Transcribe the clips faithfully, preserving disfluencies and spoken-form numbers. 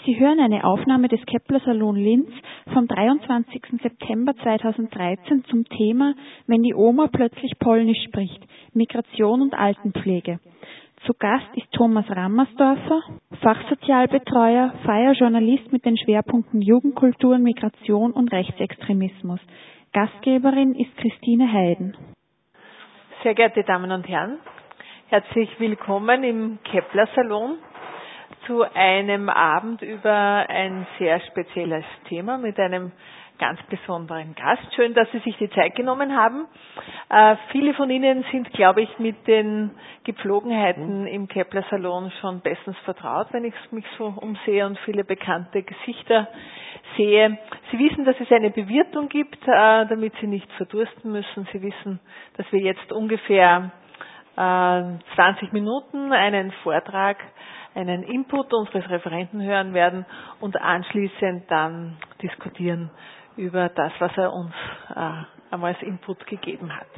Sie hören eine Aufnahme des Kepler-Salon Linz vom dreiundzwanzigsten September zweitausenddreizehn zum Thema Wenn die Oma plötzlich Polnisch spricht, Migration und Altenpflege. Zu Gast ist Thomas Rammersdorfer, Fachsozialbetreuer, freier Journalist mit den Schwerpunkten Jugendkultur, Migration und Rechtsextremismus. Gastgeberin ist Christine Heiden. Sehr geehrte Damen und Herren, herzlich willkommen im Kepler-Salon zu einem Abend über ein sehr spezielles Thema mit einem ganz besonderen Gast. Schön, dass Sie sich die Zeit genommen haben. Äh, viele von Ihnen sind, glaube ich, mit den Gepflogenheiten im Kepler-Salon schon bestens vertraut, wenn ich mich so umsehe und viele bekannte Gesichter sehe. Sie wissen, dass es eine Bewirtung gibt, äh, damit Sie nicht verdursten müssen. Sie wissen, dass wir jetzt ungefähr äh, zwanzig Minuten einen Vortrag, einen Input unseres Referenten hören werden und anschließend dann diskutieren über das, was er uns äh, einmal als Input gegeben hat.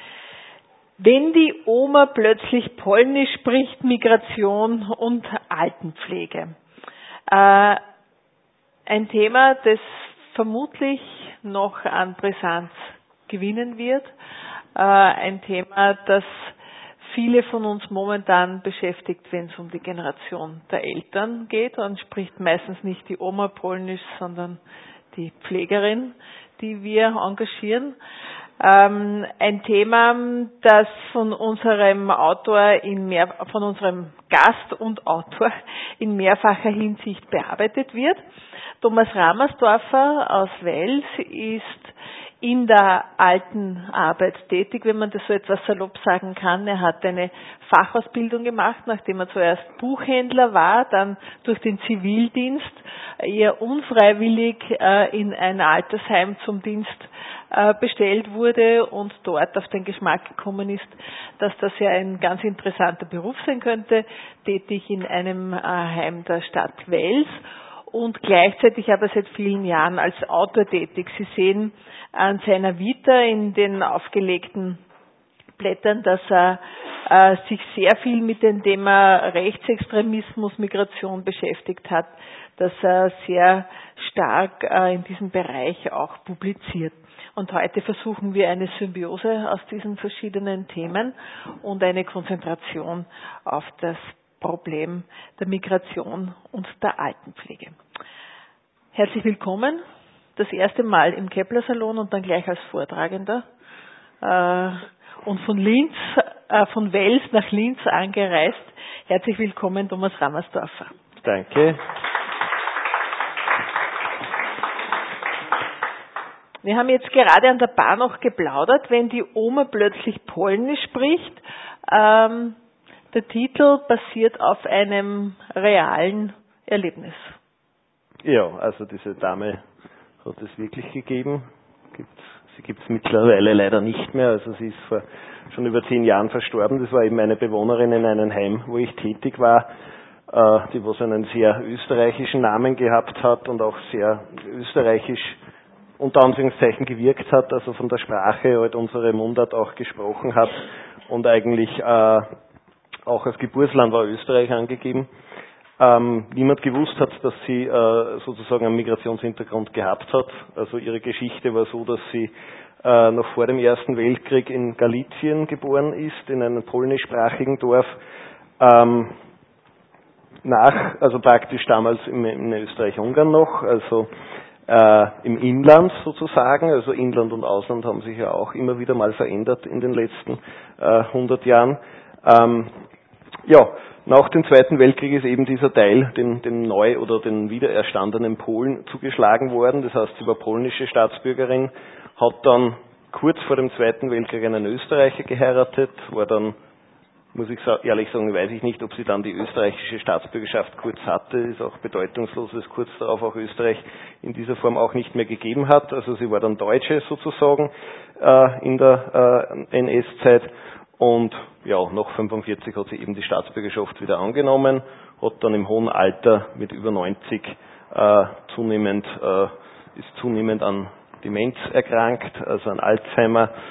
Wenn die Oma plötzlich Polnisch spricht, Migration und Altenpflege. Äh, ein Thema, das vermutlich noch an Brisanz gewinnen wird. Äh, ein Thema, das viele von uns momentan beschäftigt, wenn es um die Generation der Eltern geht. Und spricht meistens nicht die Oma Polnisch, sondern die Pflegerin, die wir engagieren. Ähm, ein Thema, das von unserem Autor in mehr, von unserem Gast und Autor in mehrfacher Hinsicht bearbeitet wird. Thomas Rammersdorfer aus Wels ist in der Altenarbeit tätig, wenn man das so etwas salopp sagen kann. Er hat eine Fachausbildung gemacht, nachdem er zuerst Buchhändler war, dann durch den Zivildienst eher unfreiwillig äh, in ein Altersheim zum Dienst äh, bestellt wurde und dort auf den Geschmack gekommen ist, dass das ja ein ganz interessanter Beruf sein könnte, tätig in einem äh, Heim der Stadt Wels. Und gleichzeitig aber seit vielen Jahren als Autor tätig. Sie sehen an seiner Vita in den aufgelegten Blättern, dass er äh, sich sehr viel mit dem Thema Rechtsextremismus, Migration beschäftigt hat, dass er sehr stark äh, in diesem Bereich auch publiziert. Und heute versuchen wir eine Symbiose aus diesen verschiedenen Themen und eine Konzentration auf das Problem der Migration und der Altenpflege. Herzlich willkommen, das erste Mal im Kepler-Salon und dann gleich als Vortragender. Äh, und von Linz, äh, von Wels nach Linz angereist. Herzlich willkommen, Thomas Rammersdorfer. Danke. Wir haben jetzt gerade an der Bar noch geplaudert, wenn die Oma plötzlich Polnisch spricht. Ähm, Der Titel basiert auf einem realen Erlebnis. Ja, also diese Dame hat es wirklich gegeben. Gibt's, sie gibt es mittlerweile leider nicht mehr. Also sie ist vor schon über zehn Jahren verstorben. Das war eben eine Bewohnerin in einem Heim, wo ich tätig war, äh, die was einen sehr österreichischen Namen gehabt hat und auch sehr österreichisch unter Anführungszeichen gewirkt hat, also von der Sprache halt unsere Mundart auch gesprochen hat und eigentlich äh, auch als Geburtsland war Österreich angegeben. Ähm, niemand gewusst hat, dass sie äh, sozusagen einen Migrationshintergrund gehabt hat. Also ihre Geschichte war so, dass sie äh, noch vor dem Ersten Weltkrieg in Galizien geboren ist, in einem polnischsprachigen Dorf. Ähm, nach, also praktisch damals in, in Österreich-Ungarn noch, also äh, im Inland sozusagen. Also Inland und Ausland haben sich ja auch immer wieder mal verändert in den letzten äh, hundert Jahren. Ähm, Ja, nach dem Zweiten Weltkrieg ist eben dieser Teil dem, dem neu oder den wiedererstandenen Polen zugeschlagen worden. Das heißt, sie war polnische Staatsbürgerin, hat dann kurz vor dem Zweiten Weltkrieg einen Österreicher geheiratet, war dann, muss ich ehrlich sagen, weiß ich nicht, ob sie dann die österreichische Staatsbürgerschaft kurz hatte. Ist auch bedeutungslos, dass es kurz darauf auch Österreich in dieser Form auch nicht mehr gegeben hat. Also sie war dann Deutsche sozusagen äh, in der äh, N S-Zeit. Und ja, nach fünfundvierzig hat sie eben die Staatsbürgerschaft wieder angenommen, hat dann im hohen Alter mit über neunzig äh, zunehmend, äh, ist zunehmend an Demenz erkrankt, also an Alzheimer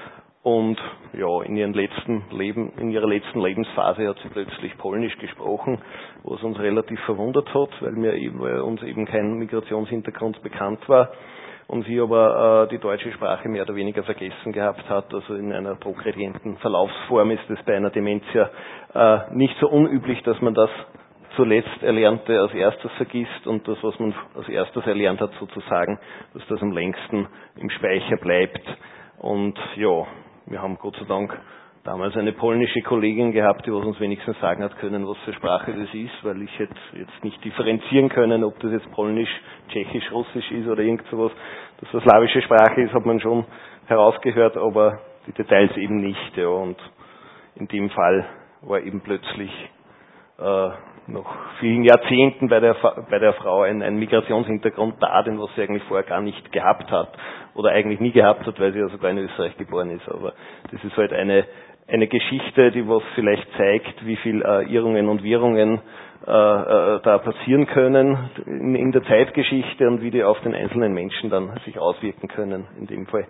Und ja, in ihrem letzten Leben, in ihrer letzten Lebensphase hat sie plötzlich Polnisch gesprochen, was uns relativ verwundert hat, weil mir eben, weil uns eben kein Migrationshintergrund bekannt war. Und sie aber äh, die deutsche Sprache mehr oder weniger vergessen gehabt hat. Also in einer progredienten Verlaufsform ist es bei einer Demenz ja äh, nicht so unüblich, dass man das zuletzt Erlernte als erstes vergisst und das, was man als erstes erlernt hat, sozusagen, dass das am längsten im Speicher bleibt. Und ja, wir haben Gott sei Dank damals eine polnische Kollegin gehabt, die was uns wenigstens sagen hat können, was für Sprache das ist, weil ich hätte jetzt nicht differenzieren können, ob das jetzt Polnisch, Tschechisch, Russisch ist oder irgend sowas. Dass das slawische Sprache ist, hat man schon herausgehört, aber die Details eben nicht. Ja. Und in dem Fall war eben plötzlich äh, nach vielen Jahrzehnten bei der, bei der Frau ein, ein Migrationshintergrund da, den was sie eigentlich vorher gar nicht gehabt hat oder eigentlich nie gehabt hat, weil sie ja sogar in Österreich geboren ist. Aber das ist halt eine eine Geschichte, die was vielleicht zeigt, wie viel äh, Irrungen und Wirrungen äh, äh, da passieren können in, in der Zeitgeschichte und wie die auf den einzelnen Menschen dann sich auswirken können in dem Fall.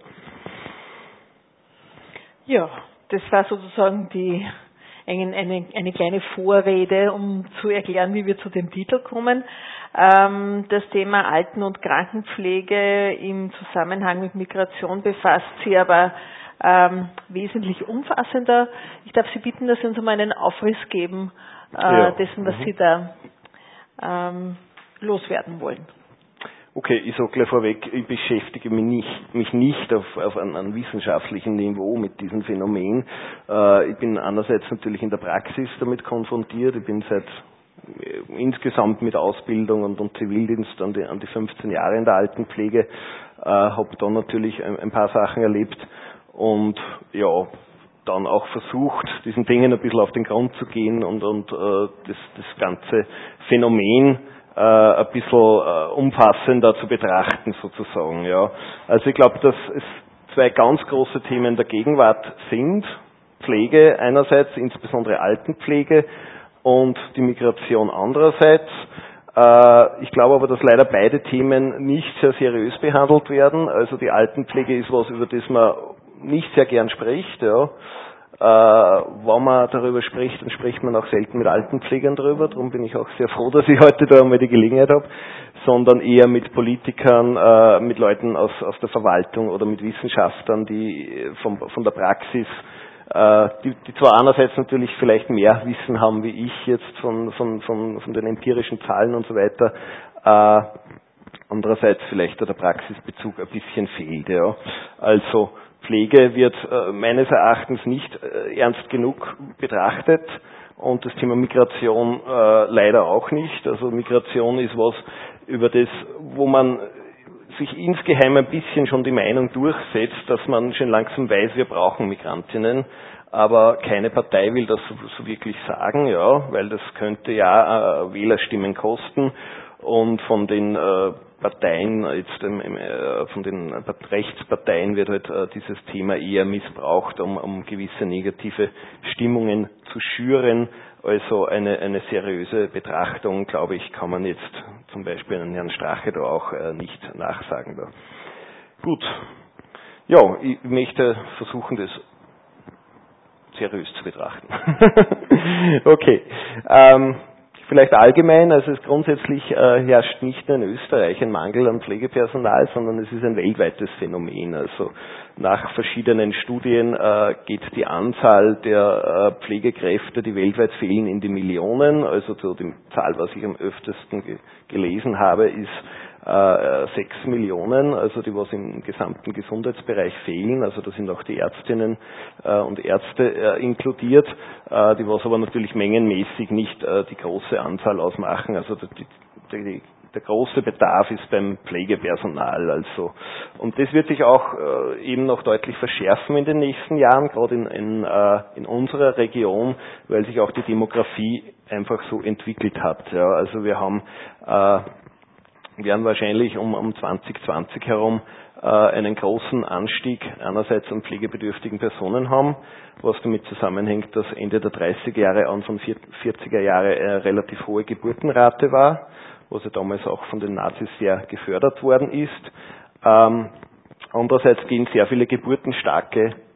Ja, das war sozusagen die eine, eine, eine kleine Vorrede, um zu erklären, wie wir zu dem Titel kommen. Ähm, das Thema Alten- und Krankenpflege im Zusammenhang mit Migration befasst Sie aber ähm, wesentlich umfassender. Ich darf Sie bitten, dass Sie uns einmal einen Aufriss geben äh, ja. dessen, was mhm. Sie da ähm, loswerden wollen. Okay, ich sage gleich vorweg, ich beschäftige mich nicht, mich nicht auf, auf einem, einem wissenschaftlichen Niveau mit diesem Phänomen. Äh, ich bin einerseits natürlich in der Praxis damit konfrontiert. Ich bin seit äh, insgesamt mit Ausbildung und, und Zivildienst an die, an die fünfzehn Jahre in der Altenpflege, äh, habe da natürlich ein, ein paar Sachen erlebt und ja, dann auch versucht, diesen Dingen ein bisschen auf den Grund zu gehen und, und äh, das, das ganze Phänomen äh, ein bisschen äh, umfassender zu betrachten sozusagen. Ja. Also ich glaube, dass es zwei ganz große Themen der Gegenwart sind. Pflege einerseits, insbesondere Altenpflege und die Migration andererseits. Äh, ich glaube aber, dass leider beide Themen nicht sehr seriös behandelt werden. Also die Altenpflege ist was, über das man nicht sehr gern spricht, ja. Äh, wenn man darüber spricht, dann spricht man auch selten mit Altenpflegern darüber, darum bin ich auch sehr froh, dass ich heute da einmal die Gelegenheit habe, sondern eher mit Politikern, äh, mit Leuten aus, aus der Verwaltung oder mit Wissenschaftlern, die vom, von der Praxis, äh, die, die zwar einerseits natürlich vielleicht mehr Wissen haben wie ich jetzt von, von, von, von den empirischen Zahlen und so weiter, äh, andererseits vielleicht der Praxisbezug ein bisschen fehlt. Ja. Also Pflege wird äh, meines Erachtens nicht äh, ernst genug betrachtet und das Thema Migration äh, leider auch nicht. Also Migration ist was, über das, wo man sich insgeheim ein bisschen schon die Meinung durchsetzt, dass man schon langsam weiß, wir brauchen Migrantinnen, aber keine Partei will das so, so wirklich sagen, ja, weil das könnte ja äh, Wählerstimmen kosten und von den äh, Parteien, jetzt ähm, äh, von den Rechtsparteien wird halt äh, dieses Thema eher missbraucht, um, um gewisse negative Stimmungen zu schüren. Also eine, eine seriöse Betrachtung, glaube ich, kann man jetzt zum Beispiel an Herrn Strache da auch äh, nicht nachsagen. Da. Gut, ja, ich möchte versuchen, das seriös zu betrachten. Okay. Ähm, Vielleicht allgemein, also es grundsätzlich äh, herrscht nicht nur in Österreich ein Mangel an Pflegepersonal, sondern es ist ein weltweites Phänomen. Also nach verschiedenen Studien äh, geht die Anzahl der äh, Pflegekräfte, die weltweit fehlen, in die Millionen. Also so die Zahl, was ich am öftesten ge- gelesen habe, ist äh, sechs Millionen, also die was im gesamten Gesundheitsbereich fehlen, also da sind auch die Ärztinnen äh, und Ärzte äh, inkludiert, äh, die was aber natürlich mengenmäßig nicht äh, die große Anzahl ausmachen, also die, die, der große Bedarf ist beim Pflegepersonal, also und das wird sich auch äh, eben noch deutlich verschärfen in den nächsten Jahren, gerade in, in, äh, in unserer Region, weil sich auch die Demografie einfach so entwickelt hat. Ja, also wir haben äh, werden wahrscheinlich um, um zwanzig zwanzig herum äh, einen großen Anstieg einerseits an pflegebedürftigen Personen haben, was damit zusammenhängt, dass Ende der dreißiger Jahre, Anfang vierziger Jahre eine relativ hohe Geburtenrate war, was ja damals auch von den Nazis sehr gefördert worden ist. Ähm, andererseits gehen sehr viele geburtenstarke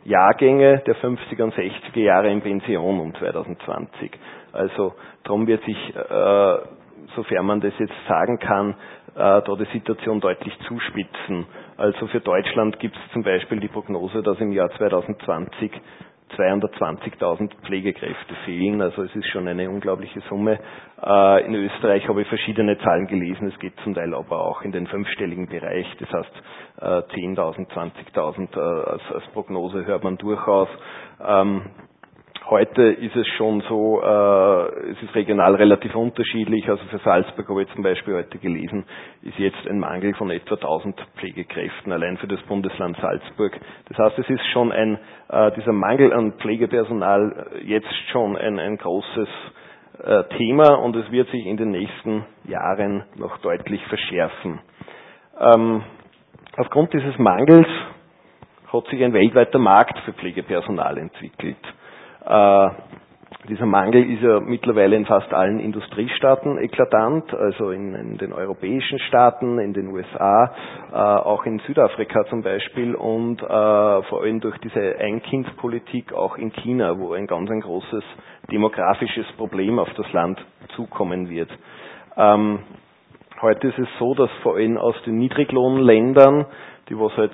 Jahrgänge der fünfziger und sechziger Jahre in Pension um zweitausendzwanzig. Also darum wird sich, äh, sofern man das jetzt sagen kann, äh, da die Situation deutlich zuspitzen. Also für Deutschland gibt es zum Beispiel die Prognose, dass im Jahr zweitausendzwanzig zweihundertzwanzigtausend Pflegekräfte fehlen. Also es ist schon eine unglaubliche Summe. Äh, in Österreich habe ich verschiedene Zahlen gelesen. Es geht zum Teil aber auch in den fünfstelligen Bereich. Das heißt äh, zehntausend, zwanzigtausend äh, als, als Prognose hört man durchaus. Ähm, Heute ist es schon so, äh, es ist regional relativ unterschiedlich. Also für Salzburg habe ich zum Beispiel heute gelesen, ist jetzt ein Mangel von etwa tausend Pflegekräften, allein für das Bundesland Salzburg. Das heißt, es ist schon ein, äh, dieser Mangel an Pflegepersonal jetzt schon ein, ein großes äh, Thema und es wird sich in den nächsten Jahren noch deutlich verschärfen. Ähm, aufgrund dieses Mangels hat sich ein weltweiter Markt für Pflegepersonal entwickelt. Äh, dieser Mangel ist ja mittlerweile in fast allen Industriestaaten eklatant, also in, in den europäischen Staaten, in den U S A, äh, auch in Südafrika zum Beispiel und äh, vor allem durch diese Ein-Kind-Politik auch in China, wo ein ganz ein großes demografisches Problem auf das Land zukommen wird. Ähm, heute ist es so, dass vor allem aus den Niedriglohnländern, die was halt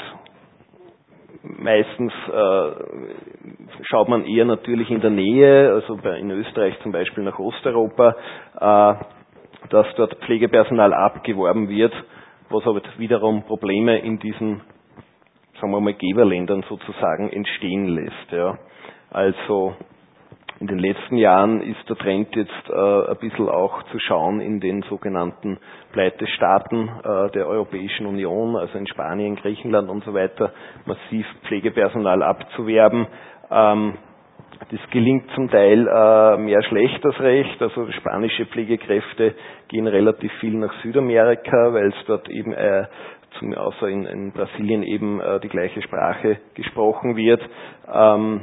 meistens äh, schaut man eher natürlich in der Nähe, also bei, in Österreich zum Beispiel nach Osteuropa, äh, dass dort Pflegepersonal abgeworben wird, was aber wiederum Probleme in diesen, sagen wir mal, Geberländern sozusagen entstehen lässt. Ja. Also in den letzten Jahren ist der Trend jetzt äh, ein bisschen auch zu schauen in den sogenannten Pleitestaaten äh, der Europäischen Union, also in Spanien, Griechenland und so weiter, massiv Pflegepersonal abzuwerben. Ähm, das gelingt zum Teil äh, mehr schlecht als recht. Also spanische Pflegekräfte gehen relativ viel nach Südamerika, weil es dort eben äh, zum, außer in, in Brasilien eben äh, die gleiche Sprache gesprochen wird. Ähm,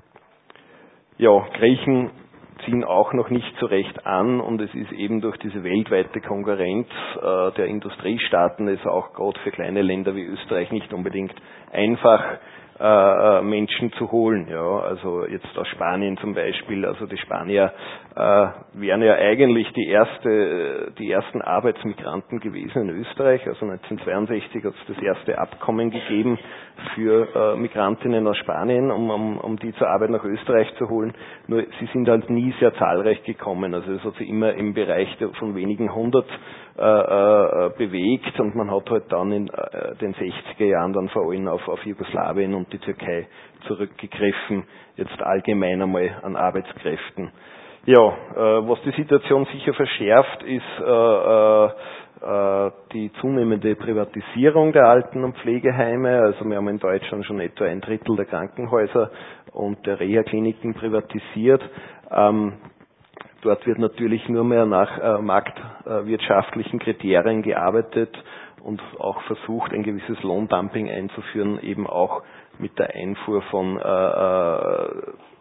Ja, Griechen ziehen auch noch nicht so recht an und es ist eben durch diese weltweite Konkurrenz äh, der Industriestaaten es auch gerade für kleine Länder wie Österreich nicht unbedingt einfach, äh, Menschen zu holen. Ja, also jetzt aus Spanien zum Beispiel, also die Spanier äh, wären ja eigentlich die erste, die ersten Arbeitsmigranten gewesen in Österreich. Also neunzehnhundertzweiundsechzig hat es das erste Abkommen gegeben für äh, Migrantinnen aus Spanien, um, um, um die zur Arbeit nach Österreich zu holen. Nur sie sind halt nie sehr zahlreich gekommen. Also es hat sich immer im Bereich der, von wenigen hundert äh, äh, bewegt und man hat halt dann in äh, den sechziger Jahren dann vor allem auf, auf Jugoslawien und die Türkei zurückgegriffen, jetzt allgemein einmal an Arbeitskräften. Ja, äh, was die Situation sicher verschärft, ist äh, äh, die zunehmende Privatisierung der Alten- und Pflegeheime. Also wir haben in Deutschland schon etwa ein Drittel der Krankenhäuser und der Reha-Kliniken privatisiert. Ähm, dort wird natürlich nur mehr nach äh, marktwirtschaftlichen Kriterien gearbeitet und auch versucht, ein gewisses Lohndumping einzuführen, eben auch mit der Einfuhr von äh, äh,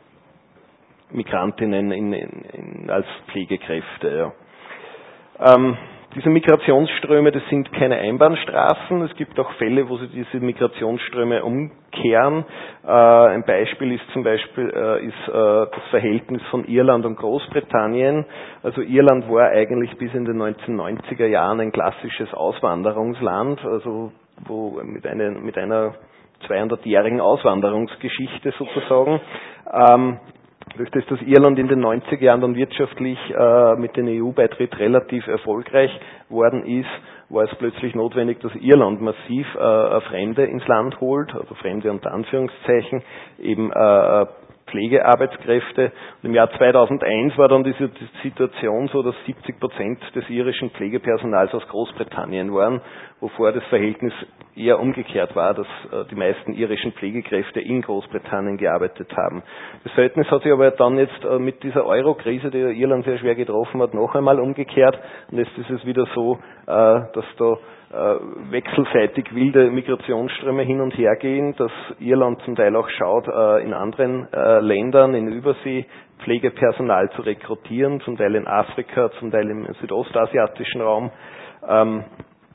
Migrantinnen in, in, in, als Pflegekräfte. Ja. Ähm, diese Migrationsströme, das sind keine Einbahnstraßen. Es gibt auch Fälle, wo sie diese Migrationsströme umkehren. Äh, ein Beispiel ist zum Beispiel äh, ist, äh, das Verhältnis von Irland und Großbritannien. Also Irland war eigentlich bis in den neunzehnhundertneunziger Jahren ein klassisches Auswanderungsland, also wo mit einer, mit einer zweihundertjährigen Auswanderungsgeschichte sozusagen. Ähm, Durch das, dass Irland in den neunziger Jahren dann wirtschaftlich äh, mit dem E U-Beitritt relativ erfolgreich worden ist, war es plötzlich notwendig, dass Irland massiv äh, Fremde ins Land holt, also Fremde unter Anführungszeichen, eben äh, Pflegearbeitskräfte. Und im Jahr zweitausendeins war dann diese Situation so, dass siebzig Prozent des irischen Pflegepersonals aus Großbritannien waren, wovor das Verhältnis eher umgekehrt war, dass äh, die meisten irischen Pflegekräfte in Großbritannien gearbeitet haben. Das Verhältnis hat sich aber dann jetzt äh, mit dieser Euro-Krise, die Irland sehr schwer getroffen hat, noch einmal umgekehrt. Und jetzt ist es wieder so, äh, dass da äh, wechselseitig wilde Migrationsströme hin und her gehen, dass Irland zum Teil auch schaut, äh, in anderen äh, Ländern in Übersee Pflegepersonal zu rekrutieren, zum Teil in Afrika, zum Teil im südostasiatischen Raum. Ähm,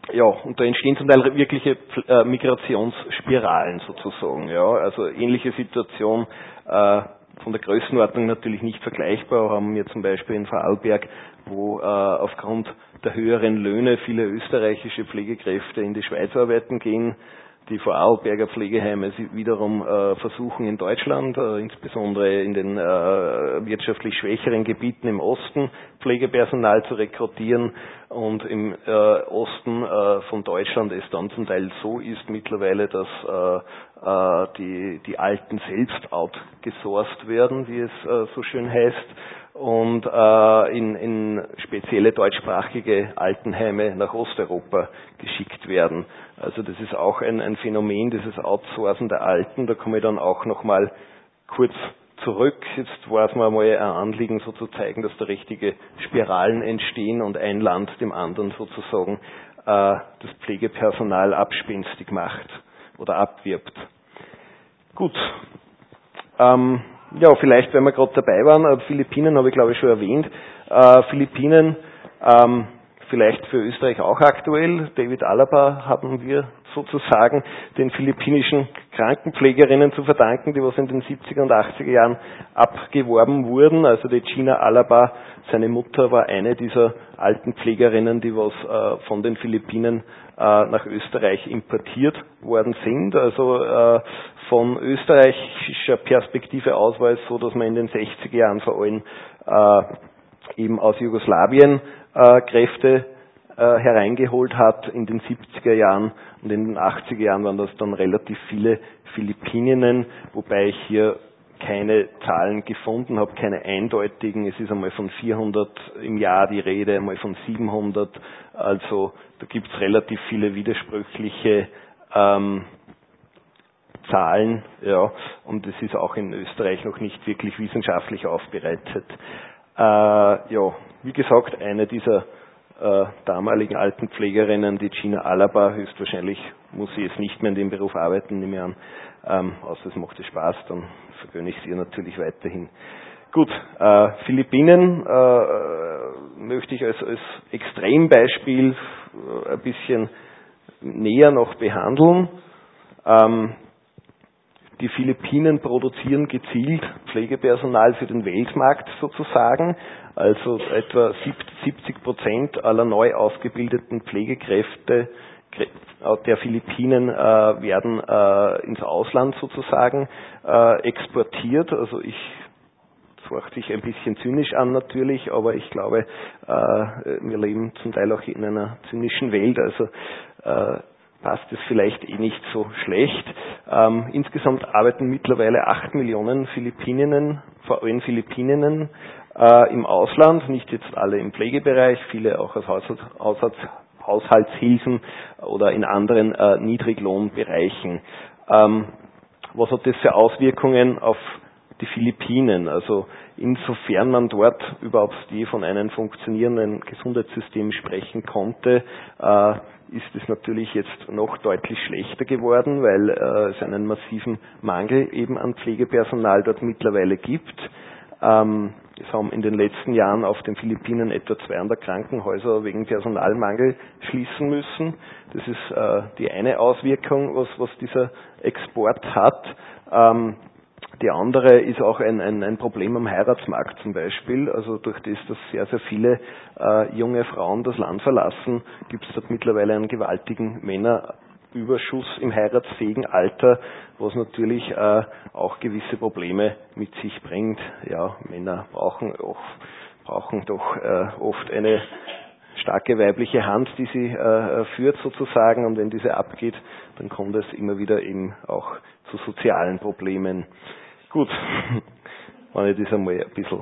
ja, und da entstehen zum Teil wirkliche äh, Migrationsspiralen sozusagen. Ja, also ähnliche Situation, äh, von der Größenordnung natürlich nicht vergleichbar, haben wir zum Beispiel in Vorarlberg, wo äh, aufgrund der höheren Löhne viele österreichische Pflegekräfte in die Schweiz arbeiten gehen. Die Vorarlberger Pflegeheime wiederum äh, versuchen in Deutschland, äh, insbesondere in den äh, wirtschaftlich schwächeren Gebieten im Osten, Pflegepersonal zu rekrutieren, und im äh, Osten äh, von Deutschland es dann zum Teil so ist mittlerweile, dass äh, äh, die, die Alten selbst outgesourced werden, wie es äh, so schön heißt, und äh, in, in spezielle deutschsprachige Altenheime nach Osteuropa geschickt werden. Also das ist auch ein, ein Phänomen, dieses Outsourcen der Alten. Da komme ich dann auch nochmal kurz zurück. Jetzt war es mir mal ein Anliegen, so zu zeigen, dass da richtige Spiralen entstehen und ein Land dem anderen sozusagen äh, das Pflegepersonal abspenstig macht oder abwirbt. Gut. Ähm, ja, vielleicht, wenn wir gerade dabei waren, äh, Philippinen habe ich glaube ich schon erwähnt. Äh, Philippinen, ähm, vielleicht für Österreich auch aktuell. David Alaba haben wir sozusagen den philippinischen Krankenpflegerinnen zu verdanken, die was in den siebziger und achtziger Jahren abgeworben wurden. Also die Gina Alaba, seine Mutter war eine dieser alten Pflegerinnen, die was äh, von den Philippinen äh, nach Österreich importiert worden sind. Also äh, von österreichischer Perspektive aus war es so, dass man in den sechziger Jahren vor allem äh, eben aus Jugoslawien äh, Kräfte äh, hereingeholt hat. In den siebziger Jahren und in den achtziger Jahren waren das dann relativ viele Philippininnen, wobei ich hier keine Zahlen gefunden habe, keine eindeutigen. Es ist einmal von vierhundert im Jahr die Rede, einmal von siebenhundert. Also da gibt es relativ viele widersprüchliche ähm, Zahlen, ja, und es ist auch in Österreich noch nicht wirklich wissenschaftlich aufbereitet. Äh, ja, wie gesagt, eine dieser äh, damaligen Altenpflegerinnen, die Gina Alaba, höchstwahrscheinlich muss sie jetzt nicht mehr in dem Beruf arbeiten, nehme ich an, ähm, außer es macht ihr Spaß, dann vergönne ich es ihr natürlich weiterhin. Gut, äh, Philippinen äh, möchte ich als, als Extrembeispiel äh, ein bisschen näher noch behandeln. Ähm, Die Philippinen produzieren gezielt Pflegepersonal für den Weltmarkt sozusagen. Also etwa siebzig Prozent aller neu ausgebildeten Pflegekräfte der Philippinen äh, werden äh, ins Ausland sozusagen äh, exportiert. Also ich, das hört sich ein bisschen zynisch an natürlich, aber ich glaube, äh, wir leben zum Teil auch in einer zynischen Welt. Also äh, passt es vielleicht eh nicht so schlecht. Ähm, insgesamt arbeiten mittlerweile acht Millionen Philippininnen, vor allem Philippininnen, äh, im Ausland, nicht jetzt alle im Pflegebereich, viele auch als Haushalt, Haushalt, Haushaltshilfen oder in anderen äh, Niedriglohnbereichen. Ähm, was hat das für Auswirkungen auf die Philippinen? Also insofern man dort überhaupt je von einem funktionierenden Gesundheitssystem sprechen konnte, äh, ist es natürlich jetzt noch deutlich schlechter geworden, weil äh, es einen massiven Mangel eben an Pflegepersonal dort mittlerweile gibt. Ähm, es haben in den letzten Jahren auf den Philippinen etwa zweihundert Krankenhäuser wegen Personalmangel schließen müssen. Das ist äh, die eine Auswirkung, was, was dieser Export hat. Ähm, Die andere ist auch ein, ein, ein Problem am Heiratsmarkt zum Beispiel. Also durch das, dass sehr, sehr viele äh, junge Frauen das Land verlassen, gibt es dort mittlerweile einen gewaltigen Männerüberschuss im heiratsfähigen Alter, was natürlich äh, auch gewisse Probleme mit sich bringt. Ja, Männer brauchen, auch, brauchen doch äh, oft eine starke weibliche Hand, die sie äh, führt sozusagen, und wenn diese abgeht, dann kommt es immer wieder eben auch zu sozialen Problemen. Gut, wenn ich das einmal ein bisschen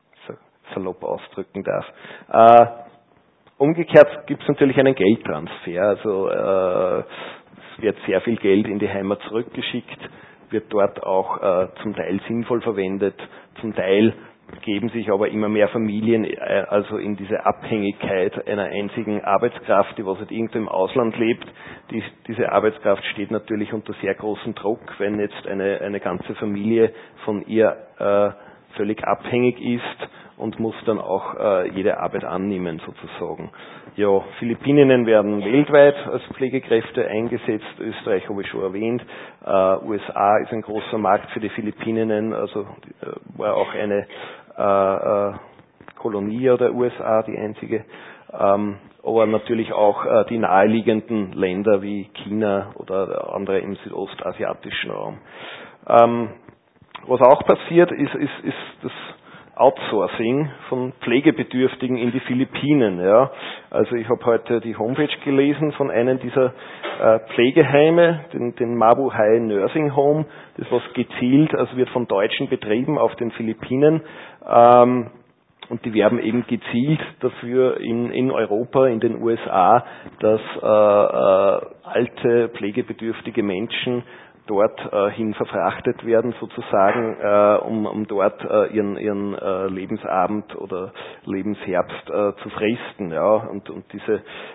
salopp ausdrücken darf. Äh, umgekehrt gibt es natürlich einen Geldtransfer, also äh, es wird sehr viel Geld in die Heimat zurückgeschickt, wird dort auch äh, zum Teil sinnvoll verwendet, zum Teil geben sich aber immer mehr Familien äh, also in diese Abhängigkeit einer einzigen Arbeitskraft, die was halt irgendwo im Ausland lebt. Die, diese Arbeitskraft steht natürlich unter sehr großem Druck, wenn jetzt eine, eine ganze Familie von ihr äh, völlig abhängig ist und muss dann auch äh, jede Arbeit annehmen sozusagen. Ja, Philippinen werden weltweit als Pflegekräfte eingesetzt, Österreich habe ich schon erwähnt, äh, U S A ist ein großer Markt für die Philippinen, also äh, war auch eine äh, äh, Kolonie der U S A, die einzige, ähm, aber natürlich auch äh, die naheliegenden Länder wie China oder andere im südostasiatischen Raum. Ähm, was auch passiert, ist, ist, ist das Outsourcing von Pflegebedürftigen in die Philippinen. Ja. Also ich habe heute die Homepage gelesen von einem dieser äh, Pflegeheime, den, den Mabuhay Nursing Home, das was gezielt, also wird von Deutschen betrieben auf den Philippinen. Ähm, und die werben eben gezielt dafür in, in Europa, in den U S A, dass äh, äh, alte, pflegebedürftige Menschen dort äh, hin verfrachtet werden sozusagen, äh, um, um dort äh, ihren, ihren äh, Lebensabend oder Lebensherbst äh, zu fristen. Ja. Und, und diese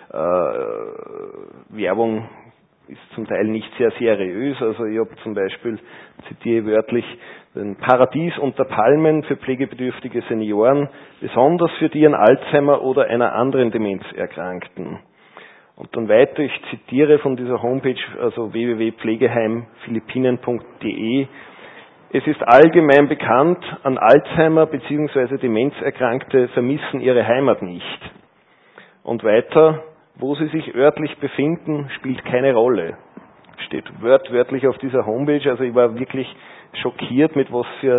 äh, Werbung ist zum Teil nicht sehr seriös. Also ich habe zum Beispiel, zitiere wörtlich, ein Paradies unter Palmen für pflegebedürftige Senioren, besonders für die an Alzheimer oder einer anderen Demenz erkrankten. Und dann weiter, ich zitiere von dieser Homepage, also w w w punkt pflegeheim philippinen punkt d e. Es ist allgemein bekannt, an Alzheimer bzw. Demenzerkrankte vermissen ihre Heimat nicht. Und weiter, wo sie sich örtlich befinden, spielt keine Rolle. Steht wörtwörtlich auf dieser Homepage, also ich war wirklich schockiert, mit was für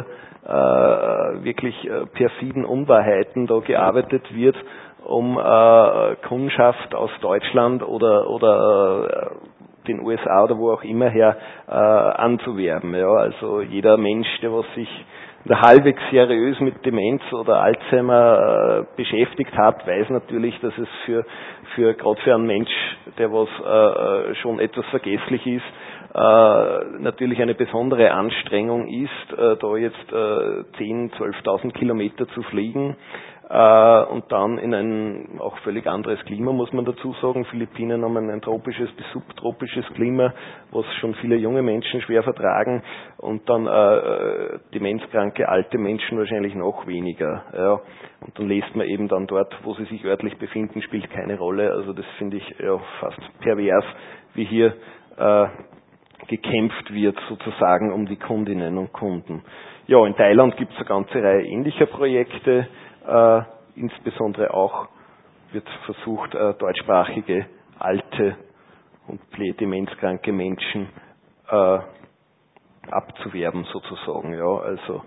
äh, wirklich äh, perfiden Unwahrheiten da gearbeitet wird, um äh, Kundschaft aus Deutschland oder oder äh, den U S A oder wo auch immer her äh, anzuwerben. Ja, also jeder Mensch, der was sich halbwegs seriös mit Demenz oder Alzheimer äh, beschäftigt hat, weiß natürlich, dass es für für gerade für einen Mensch, der was äh, schon etwas vergesslich ist, äh, natürlich eine besondere Anstrengung ist, äh, da jetzt äh, zehntausend, zwölftausend Kilometer zu fliegen. Äh, und dann in ein auch völlig anderes Klima, muss man dazu sagen. Philippinen haben ein tropisches bis subtropisches Klima, was schon viele junge Menschen schwer vertragen, und dann äh, demenzkranke alte Menschen wahrscheinlich noch weniger. Ja. Und dann liest man eben dann dort, wo sie sich örtlich befinden, spielt keine Rolle. Also das finde ich ja fast pervers, wie hier äh, gekämpft wird sozusagen um die Kundinnen und Kunden. Ja, in Thailand gibt es eine ganze Reihe ähnlicher Projekte. Äh, insbesondere auch wird versucht, äh, deutschsprachige, alte und demenzkranke Menschen äh, abzuwerben sozusagen. Ja, also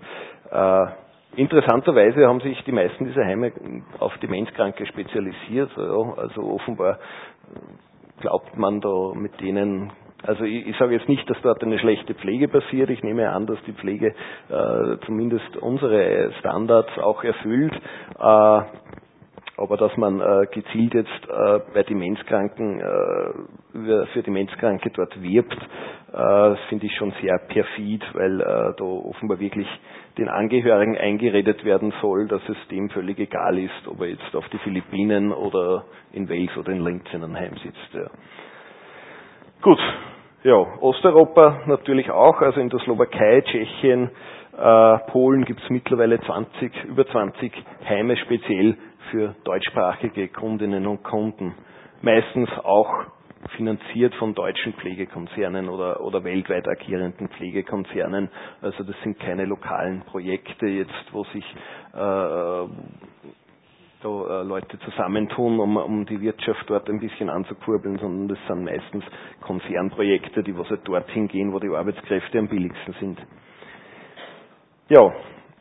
äh, interessanterweise haben sich die meisten dieser Heime auf Demenzkranke spezialisiert. Ja, also offenbar glaubt man da mit denen. Also ich, ich sage jetzt nicht, dass dort eine schlechte Pflege passiert. Ich nehme an, dass die Pflege äh, zumindest unsere Standards auch erfüllt. Äh, aber dass man äh, gezielt jetzt äh, bei Demenzkranken äh, für Demenzkranke dort wirbt, äh, das finde ich schon sehr perfid, weil äh, da offenbar wirklich den Angehörigen eingeredet werden soll, dass es dem völlig egal ist, ob er jetzt auf die Philippinen oder in Wales oder in Linz in einem Heim sitzt. Ja. Gut, ja, Osteuropa natürlich auch, also in der Slowakei, Tschechien, äh, Polen gibt es mittlerweile zwanzig, über zwanzig Heime speziell für deutschsprachige Kundinnen und Kunden. Meistens auch finanziert von deutschen Pflegekonzernen oder, oder weltweit agierenden Pflegekonzernen. Also das sind keine lokalen Projekte jetzt, wo sich äh, da äh, Leute zusammentun, um, um die Wirtschaft dort ein bisschen anzukurbeln, sondern das sind meistens Konzernprojekte, die was halt dorthin gehen, wo die Arbeitskräfte am billigsten sind. Ja,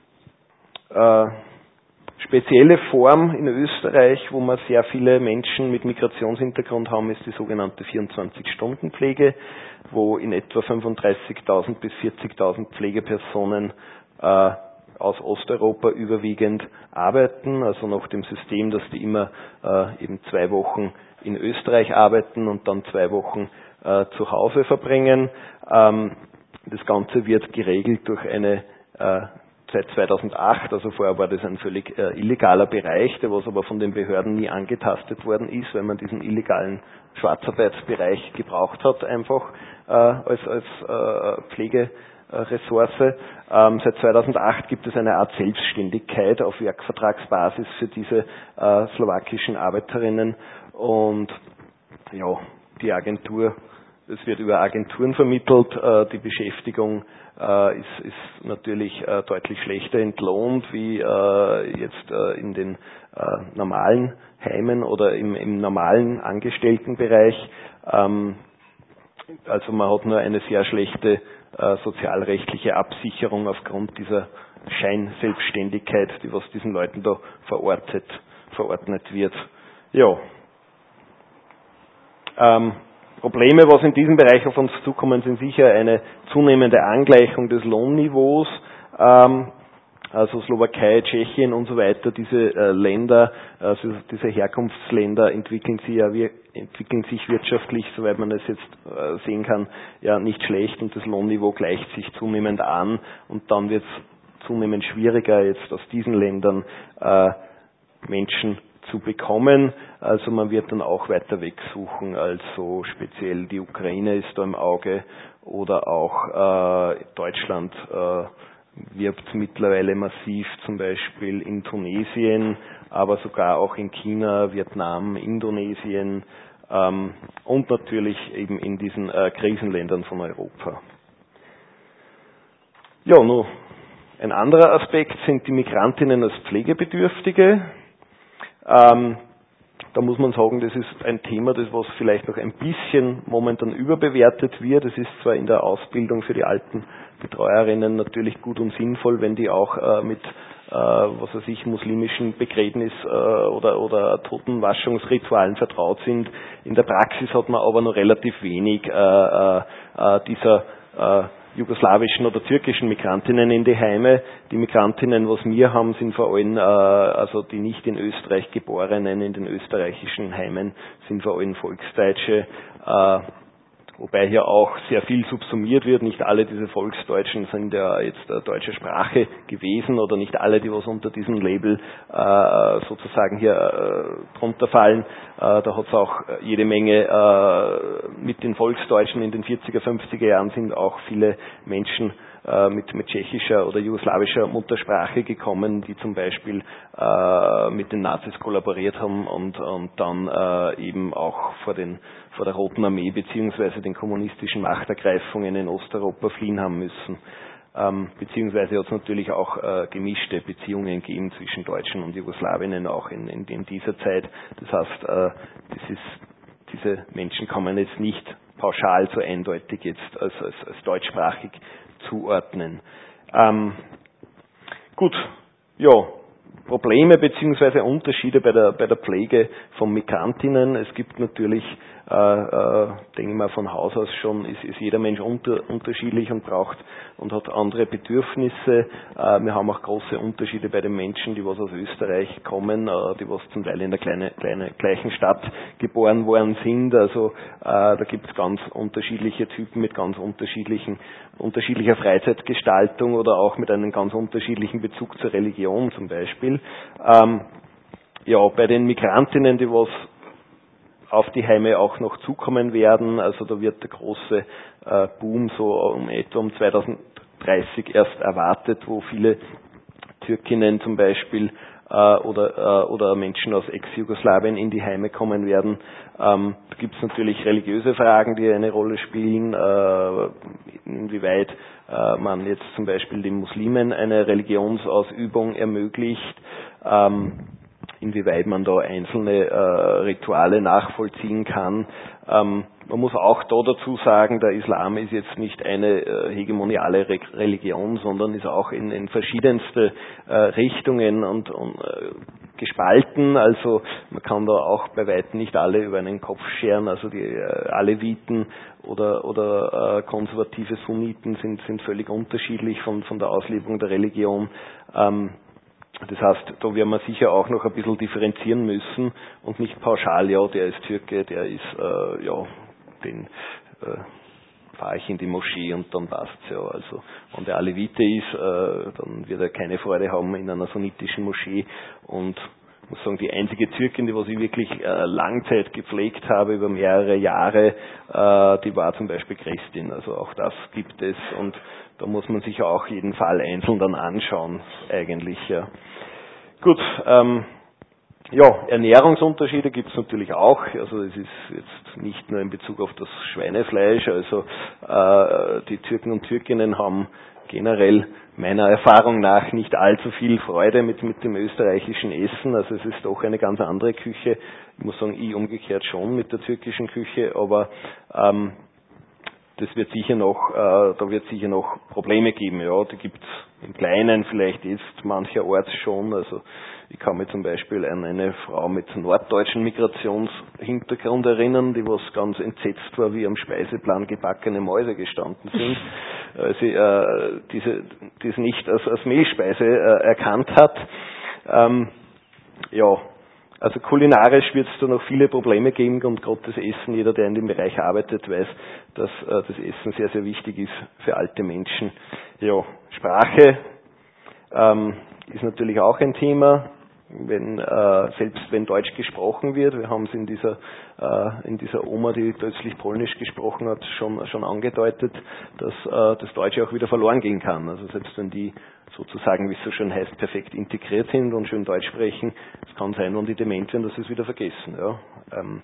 äh, spezielle Form in Österreich, wo wir sehr viele Menschen mit Migrationshintergrund haben, ist die sogenannte vierundzwanzig-Stunden-Pflege, wo in etwa fünfunddreißigtausend bis vierzigtausend Pflegepersonen äh, aus Osteuropa überwiegend arbeiten, also nach dem System, dass die immer äh, eben zwei Wochen in Österreich arbeiten und dann zwei Wochen äh, zu Hause verbringen. Ähm, das Ganze wird geregelt durch eine äh, seit zweitausendacht, also vorher war das ein völlig äh, illegaler Bereich, der was aber von den Behörden nie angetastet worden ist, weil man diesen illegalen Schwarzarbeitsbereich gebraucht hat, einfach äh, als, als äh, Pflege Ressource. Ähm, seit zweitausendacht gibt es eine Art Selbstständigkeit auf Werkvertragsbasis für diese äh, slowakischen Arbeiterinnen und ja, die Agentur, es wird über Agenturen vermittelt, äh, die Beschäftigung äh, ist, ist natürlich äh, deutlich schlechter entlohnt wie äh, jetzt äh, in den äh, normalen Heimen oder im, im normalen Angestelltenbereich. Ähm, also man hat nur eine sehr schlechte äh, sozialrechtliche Absicherung aufgrund dieser Scheinselbstständigkeit, die was diesen Leuten da verortet, verordnet wird. Ja. Ähm, Probleme, was in diesem Bereich auf uns zukommen, sind sicher eine zunehmende Angleichung des Lohnniveaus. Ähm, also Slowakei, Tschechien und so weiter, diese äh, Länder, also diese Herkunftsländer entwickeln sich ja wir, entwickeln sich wirtschaftlich, soweit man es jetzt äh, sehen kann, ja nicht schlecht und das Lohnniveau gleicht sich zunehmend an und dann wird es zunehmend schwieriger, jetzt aus diesen Ländern äh, Menschen zu bekommen. Also man wird dann auch weiter weg suchen, also speziell die Ukraine ist da im Auge oder auch äh, Deutschland äh, wirbt mittlerweile massiv, zum Beispiel in Tunesien, aber sogar auch in China, Vietnam, Indonesien ähm, und natürlich eben in diesen äh, Krisenländern von Europa. Ja, nur ein anderer Aspekt sind die Migrantinnen als Pflegebedürftige. Ähm, da muss man sagen, das ist ein Thema, das was vielleicht noch ein bisschen momentan überbewertet wird. Es ist zwar in der Ausbildung für die alten Betreuerinnen natürlich gut und sinnvoll, wenn die auch äh, mit, äh, was weiß ich, muslimischen Begräbnis äh, oder, oder Totenwaschungsritualen vertraut sind. In der Praxis hat man aber noch relativ wenig äh, äh, dieser äh, jugoslawischen oder türkischen Migrantinnen in die Heime. Die Migrantinnen, was wir haben, sind vor allem, äh, also die nicht in Österreich geborenen, in den österreichischen Heimen, sind vor allem Volksdeutsche, äh, wobei hier auch sehr viel subsumiert wird. Nicht alle diese Volksdeutschen sind ja jetzt äh, deutsche Sprache gewesen oder nicht alle, die was unter diesem Label äh, sozusagen hier äh, drunter fallen. Äh, da hat es auch jede Menge äh, mit den Volksdeutschen in den vierziger, fünfziger Jahren sind auch viele Menschen äh, mit, mit tschechischer oder jugoslawischer Muttersprache gekommen, die zum Beispiel äh, mit den Nazis kollaboriert haben und, und dann äh, eben auch vor den vor der Roten Armee beziehungsweise den kommunistischen Machtergreifungen in Osteuropa fliehen haben müssen. Ähm, beziehungsweise hat es natürlich auch äh, gemischte Beziehungen gegeben zwischen Deutschen und Jugoslawinnen auch in, in, in dieser Zeit. Das heißt, äh, das ist, diese Menschen kann man jetzt nicht pauschal so eindeutig jetzt als, als, als deutschsprachig zuordnen. Ähm, gut, ja. Probleme bzw. Unterschiede bei der, bei der Pflege von Migrantinnen. Es gibt natürlich, äh, äh, denke ich mal, von Haus aus schon, ist, ist jeder Mensch unter, unterschiedlich und braucht und hat andere Bedürfnisse. Äh, wir haben auch große Unterschiede bei den Menschen, die was aus Österreich kommen, äh, die was zum Teil in der kleine, kleine, gleichen Stadt geboren worden sind. Also äh, da gibt es ganz unterschiedliche Typen mit ganz unterschiedlichen, unterschiedlicher Freizeitgestaltung oder auch mit einem ganz unterschiedlichen Bezug zur Religion zum Beispiel. Ähm, ja, bei den Migrantinnen, die was auf die Heime auch noch zukommen werden, also da wird der große äh, Boom so um etwa um zweitausenddreißig erst erwartet, wo viele Türkinnen zum Beispiel äh, oder, äh, oder Menschen aus Ex-Jugoslawien in die Heime kommen werden. Ähm, da gibt es natürlich religiöse Fragen, die eine Rolle spielen, äh, inwieweit äh, man jetzt zum Beispiel den Muslimen eine Religionsausübung ermöglicht, ähm, inwieweit man da einzelne äh, Rituale nachvollziehen kann. Ähm, man muss auch da dazu sagen, der Islam ist jetzt nicht eine äh, hegemoniale Re- Religion, sondern ist auch in, in verschiedenste äh, Richtungen und, und äh, gespalten. Also man kann da auch bei weitem nicht alle über einen Kopf scheren. Also die äh, Aleviten oder, oder äh, konservative Sunniten sind, sind völlig unterschiedlich von, von der Auslebung der Religion. Ähm, Das heißt, da werden wir sicher auch noch ein bisschen differenzieren müssen und nicht pauschal, ja, der ist Türke, der ist, äh, ja, den äh, fahre ich in die Moschee und dann passt's ja. Also, wenn der Alevite ist, äh, dann wird er keine Freude haben in einer sunnitischen Moschee und ich muss sagen, die einzige Türkin, die was ich wirklich äh, Langzeit gepflegt habe, über mehrere Jahre, äh, die war zum Beispiel Christin. Also auch das gibt es und da muss man sich auch jeden Fall einzeln dann anschauen, eigentlich. Ja. Gut, ähm, ja, Ernährungsunterschiede gibt es natürlich auch. Also es ist jetzt nicht nur in Bezug auf das Schweinefleisch. Also äh, die Türken und Türkinnen haben generell meiner Erfahrung nach nicht allzu viel Freude mit, mit dem österreichischen Essen. Also es ist doch eine ganz andere Küche. Ich muss sagen, ich umgekehrt schon mit der türkischen Küche, aber ähm, das wird sicher noch, äh, da wird sicher noch Probleme geben. Ja, die gibt es im Kleinen vielleicht jetzt mancherorts schon. Also ich kann mich zum Beispiel an eine Frau mit norddeutschem Migrationshintergrund erinnern, die was ganz entsetzt war, wie am Speiseplan gebackene Mäuse gestanden sind. Also äh, diese, die es nicht als, als Mehlspeise äh, erkannt hat. Ähm, ja, also kulinarisch wird es da noch viele Probleme geben und gerade das Essen, jeder, der in dem Bereich arbeitet, weiß, dass äh, das Essen sehr, sehr wichtig ist für alte Menschen. Ja, Sprache ähm, ist natürlich auch ein Thema. Wenn, äh, selbst wenn Deutsch gesprochen wird, wir haben es in dieser, äh, in dieser Oma, die plötzlich Polnisch gesprochen hat, schon, schon angedeutet, dass äh, das Deutsche auch wieder verloren gehen kann. Also selbst wenn die sozusagen, wie es so schön heißt, perfekt integriert sind und schön Deutsch sprechen, es kann sein, wenn die dement werden, dass sie es wieder vergessen. Ja. Ähm,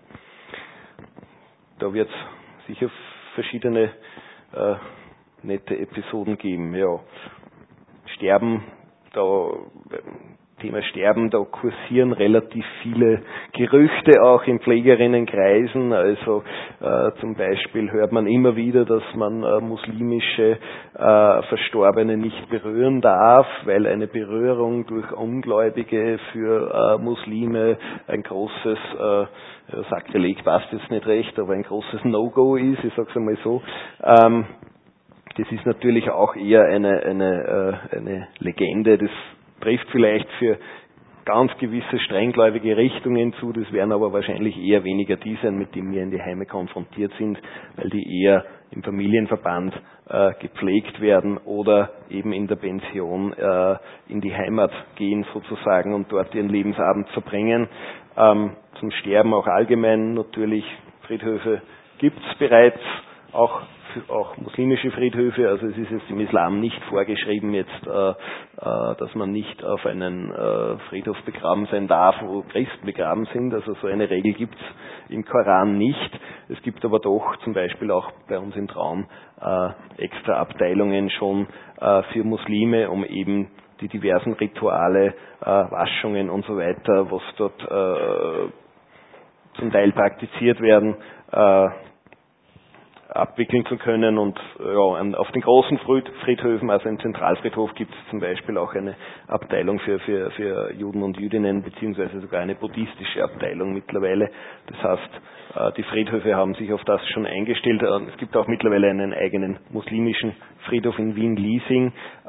da wird es sicher verschiedene äh, nette Episoden geben. Ja. Sterben, da Thema Sterben, da kursieren relativ viele Gerüchte auch in Pflegerinnenkreisen. Also äh, zum Beispiel hört man immer wieder, dass man äh, muslimische äh, Verstorbene nicht berühren darf, weil eine Berührung durch Ungläubige für äh, Muslime ein großes, äh, Sakrileg passt jetzt nicht recht, aber ein großes No-Go ist, ich sage es einmal so. Ähm, das ist natürlich auch eher eine, eine, äh, eine Legende, das trifft vielleicht für ganz gewisse strenggläubige Richtungen zu, das werden aber wahrscheinlich eher weniger die sein, mit denen wir in die Heime konfrontiert sind, weil die eher im Familienverband äh, gepflegt werden oder eben in der Pension äh, in die Heimat gehen sozusagen und dort ihren Lebensabend verbringen. Ähm, zum Sterben auch allgemein natürlich, Friedhöfe gibt es bereits, auch auch muslimische Friedhöfe, also es ist jetzt im Islam nicht vorgeschrieben jetzt, äh, äh, dass man nicht auf einen äh, Friedhof begraben sein darf, wo Christen begraben sind, also so eine Regel gibt es im Koran nicht. Es gibt aber doch zum Beispiel auch bei uns im Traun äh, extra Abteilungen schon äh, für Muslime, um eben die diversen Rituale, äh, Waschungen und so weiter, was dort äh, zum Teil praktiziert werden, äh, abwickeln zu können und ja, auf den großen Friedhöfen, also im Zentralfriedhof, gibt es zum Beispiel auch eine Abteilung für, für, für Juden und Jüdinnen, beziehungsweise sogar eine buddhistische Abteilung mittlerweile. Das heißt, die Friedhöfe haben sich auf das schon eingestellt. Es gibt auch mittlerweile einen eigenen muslimischen Friedhof in Wien-Liesing,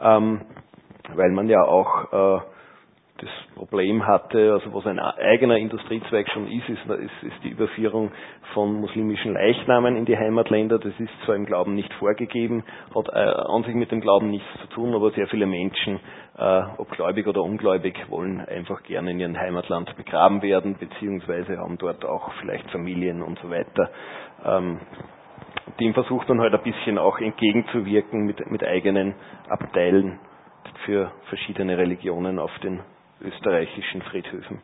weil man ja auch das Problem hatte, also was ein eigener Industriezweig schon ist, ist, ist, ist die Überführung von muslimischen Leichnamen in die Heimatländer. Das ist zwar im Glauben nicht vorgegeben, hat äh, an sich mit dem Glauben nichts zu tun, aber sehr viele Menschen, äh, ob gläubig oder ungläubig, wollen einfach gerne in ihrem Heimatland begraben werden, beziehungsweise haben dort auch vielleicht Familien und so weiter. Ähm, dem versucht man halt ein bisschen auch entgegenzuwirken mit, mit eigenen Abteilen für verschiedene Religionen auf den österreichischen Friedhöfen.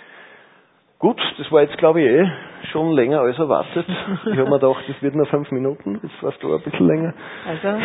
Gut, das war jetzt, glaube ich, eh schon länger als erwartet. Ich habe mir gedacht, das wird nur fünf Minuten, jetzt warst du ein bisschen länger. Also.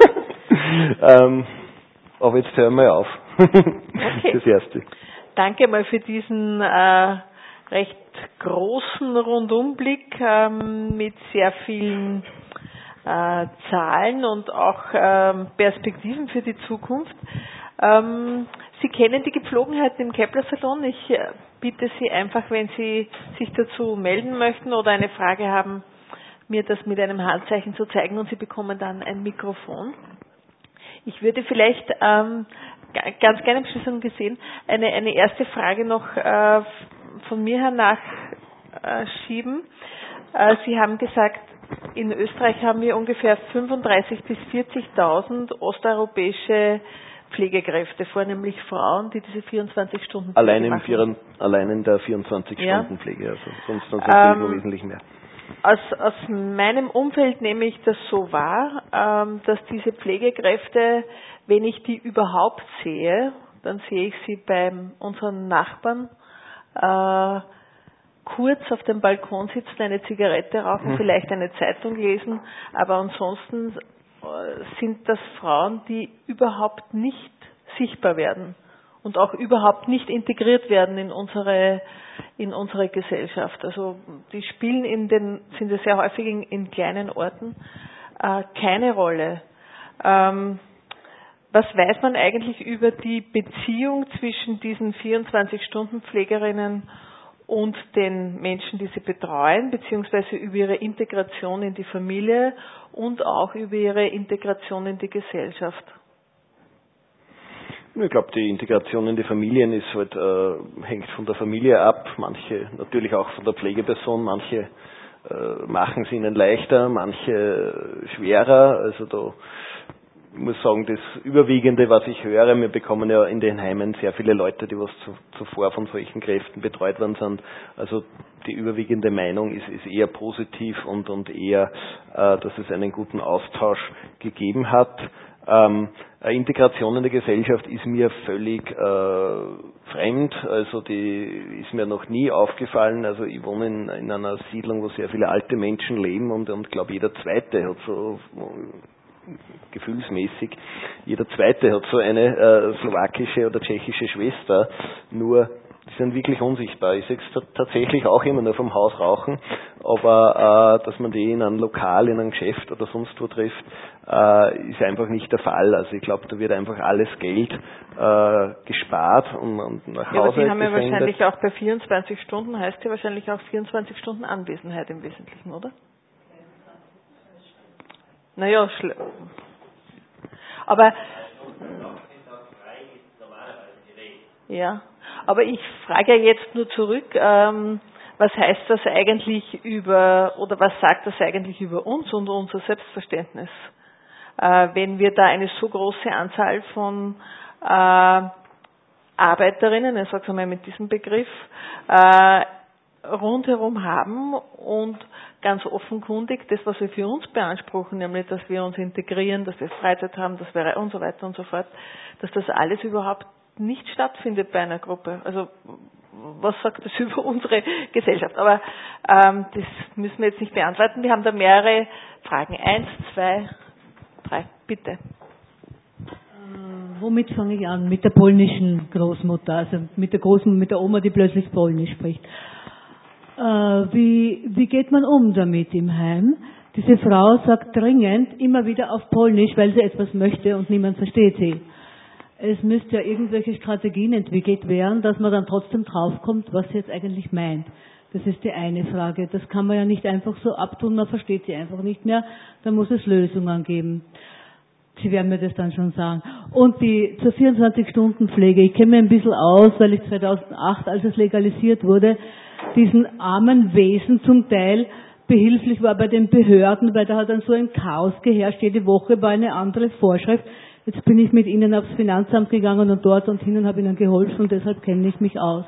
ähm, aber jetzt hören wir auf. Okay. Das Erste. Danke mal für diesen äh, recht großen Rundumblick ähm, mit sehr vielen äh, Zahlen und auch ähm, Perspektiven für die Zukunft. Ähm, Sie kennen die Gepflogenheiten im Kepler-Salon. Ich äh, bitte Sie einfach, wenn Sie sich dazu melden möchten oder eine Frage haben, mir das mit einem Handzeichen zu zeigen und Sie bekommen dann ein Mikrofon. Ich würde vielleicht ähm, ganz gerne im Schluss gesehen eine, eine erste Frage noch äh, von mir her nachschieben. Äh, Sie haben gesagt, in Österreich haben wir ungefähr fünfunddreißigtausend bis vierzigtausend osteuropäische Pflegekräfte, vornehmlich Frauen, die diese vierundzwanzig Stunden Pflege allein machen. Vier, allein in der vierundzwanzig-Stunden-Pflege, ja. Also sonst sind es natürlich noch wesentlich mehr. Aus, aus meinem Umfeld nehme ich das so wahr, ähm, dass diese Pflegekräfte, wenn ich die überhaupt sehe, dann sehe ich sie bei unseren Nachbarn äh, kurz auf dem Balkon sitzen, eine Zigarette rauchen, hm. vielleicht eine Zeitung lesen, aber ansonsten sind das Frauen, die überhaupt nicht sichtbar werden und auch überhaupt nicht integriert werden in unsere in unsere Gesellschaft. Also die spielen in den, sind ja sehr häufig in, in kleinen Orten äh, keine Rolle. Ähm, was weiß man eigentlich über die Beziehung zwischen diesen vierundzwanzig-Stunden-Pflegerinnen und den Menschen, die sie betreuen, beziehungsweise über ihre Integration in die Familie und auch über ihre Integration in die Gesellschaft? Ich glaube, die Integration in die Familien ist halt, äh, hängt von der Familie ab, manche natürlich auch von der Pflegeperson, manche äh, machen es ihnen leichter, manche schwerer. Also da ich muss sagen, das Überwiegende, was ich höre, wir bekommen ja in den Heimen sehr viele Leute, die was zu, zuvor von solchen Kräften betreut worden sind. Also die überwiegende Meinung ist, ist eher positiv und, und eher, äh, dass es einen guten Austausch gegeben hat. Ähm, Integration in der Gesellschaft ist mir völlig äh, fremd, also die ist mir noch nie aufgefallen. Also ich wohne in, in einer Siedlung, wo sehr viele alte Menschen leben und, und glaube jeder Zweite hat so gefühlsmäßig, jeder Zweite hat so eine äh, slowakische oder tschechische Schwester, nur die sind wirklich unsichtbar. Ich sehe es tatsächlich auch immer nur vom Haus rauchen, aber äh, dass man die in einem Lokal, in einem Geschäft oder sonst wo trifft, äh, ist einfach nicht der Fall. Also ich glaube, da wird einfach alles Geld äh, gespart und, und nach Hause ja, aber Sie haben gesendet. ja wahrscheinlich auch bei vierundzwanzig Stunden, heißt ja wahrscheinlich auch vierundzwanzig Stunden Anwesenheit im Wesentlichen, oder? Naja, schl- aber ja, aber ich frage ja jetzt nur zurück, ähm, was heißt das eigentlich über, oder was sagt das eigentlich über uns und unser Selbstverständnis, äh, wenn wir da eine so große Anzahl von äh, Arbeiterinnen, ich sage es einmal mit diesem Begriff, äh, rundherum haben und ganz offenkundig das, was wir für uns beanspruchen, nämlich, dass wir uns integrieren, dass wir Freizeit haben, dass wir und so weiter und so fort, dass das alles überhaupt nicht stattfindet bei einer Gruppe. Also was sagt das über unsere Gesellschaft? Aber ähm, das müssen wir jetzt nicht beantworten. Wir haben da mehrere Fragen. Eins, zwei, drei, bitte. Womit fange ich an? Mit der polnischen Großmutter, also mit der Großmutter, mit der Oma, die plötzlich Polnisch spricht. Äh, wie, wie geht man um damit im Heim? Diese Frau sagt dringend immer wieder auf Polnisch, weil sie etwas möchte und niemand versteht sie. Es müsste ja irgendwelche Strategien entwickelt werden, dass man dann trotzdem draufkommt, was sie jetzt eigentlich meint. Das ist die eine Frage. Das kann man ja nicht einfach so abtun, man versteht sie einfach nicht mehr. Da muss es Lösungen geben. Sie werden mir das dann schon sagen. Und die zur vierundzwanzig-Stunden-Pflege, ich kenne mich ein bisschen aus, weil ich zweitausendacht, als es legalisiert wurde, diesen armen Wesen zum Teil behilflich war bei den Behörden, weil da hat dann so ein Chaos geherrscht. Jede Woche war eine andere Vorschrift. Jetzt bin ich mit ihnen aufs Finanzamt gegangen und dort und hin und habe ihnen geholfen und deshalb kenne ich mich aus.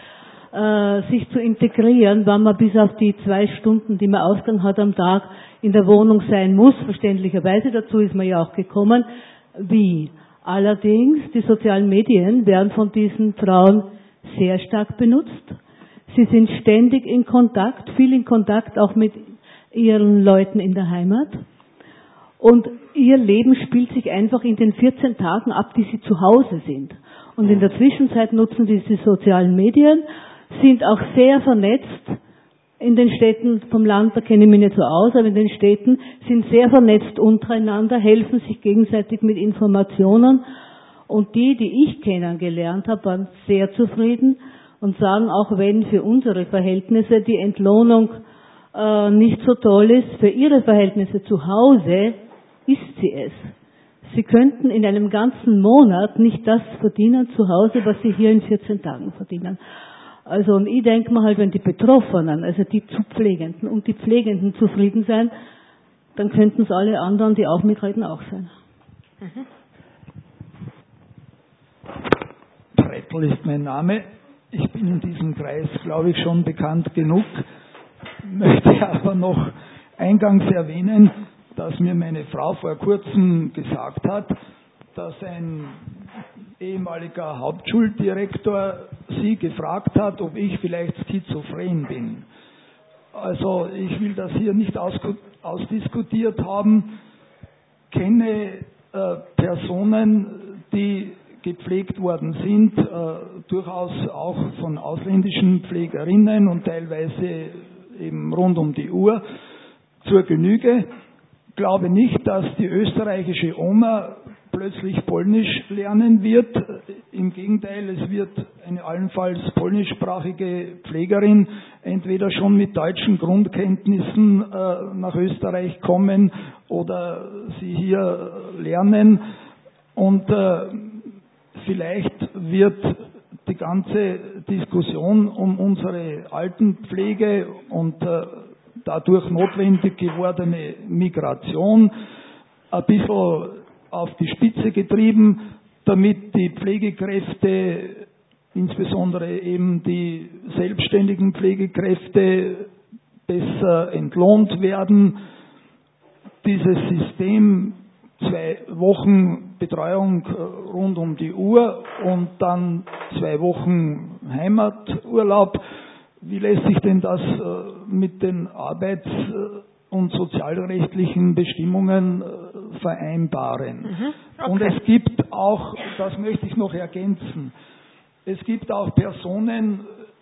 Äh, sich zu integrieren, wenn man bis auf die zwei Stunden, die man Ausgang hat am Tag, in der Wohnung sein muss, verständlicherweise, dazu ist man ja auch gekommen. Wie? Allerdings, die sozialen Medien werden von diesen Frauen sehr stark benutzt. Sie sind ständig in Kontakt, viel in Kontakt auch mit ihren Leuten in der Heimat. Und ihr Leben spielt sich einfach in den vierzehn Tagen ab, die sie zu Hause sind. Und in der Zwischenzeit nutzen sie die sozialen Medien, sind auch sehr vernetzt. In den Städten vom Land, da kenne ich mich nicht so aus, aber in den Städten sind sehr vernetzt untereinander, helfen sich gegenseitig mit Informationen. Und die, die ich kennengelernt habe, waren sehr zufrieden und sagen, auch wenn für unsere Verhältnisse die Entlohnung äh, nicht so toll ist, für ihre Verhältnisse zu Hause ist sie es. Sie könnten in einem ganzen Monat nicht das verdienen zu Hause, was sie hier in vierzehn Tagen verdienen. Also, und ich denke mir halt, wenn die Betroffenen, also die zu Pflegenden und die Pflegenden zufrieden sein, dann könnten es alle anderen, die auch mitreden, auch sein. Mhm. Brettl ist mein Name. Ich bin in diesem Kreis, glaube ich, schon bekannt genug, möchte aber noch eingangs erwähnen, dass mir meine Frau vor kurzem gesagt hat, dass ein ehemaliger Hauptschuldirektor sie gefragt hat, ob ich vielleicht schizophren bin. Also ich will das hier nicht ausdiskutiert haben, kenne äh, Personen, die gepflegt worden sind, äh, durchaus auch von ausländischen Pflegerinnen und teilweise eben rund um die Uhr zur Genüge. Ich glaube nicht, dass die österreichische Oma plötzlich Polnisch lernen wird. Im Gegenteil, es wird eine allenfalls polnischsprachige Pflegerin entweder schon mit deutschen Grundkenntnissen äh, nach Österreich kommen oder sie hier lernen. Und äh, vielleicht wird die ganze Diskussion um unsere Altenpflege und äh, dadurch notwendig gewordene Migration ein bisschen auf die Spitze getrieben, damit die Pflegekräfte, insbesondere eben die selbstständigen Pflegekräfte, besser entlohnt werden. Dieses System, zwei Wochen Betreuung rund um die Uhr und dann zwei Wochen Heimaturlaub, wie lässt sich denn das mit den Arbeits- und sozialrechtlichen Bestimmungen vereinbaren? Mhm. Okay. Und es gibt auch, das möchte ich noch ergänzen, es gibt auch Personen,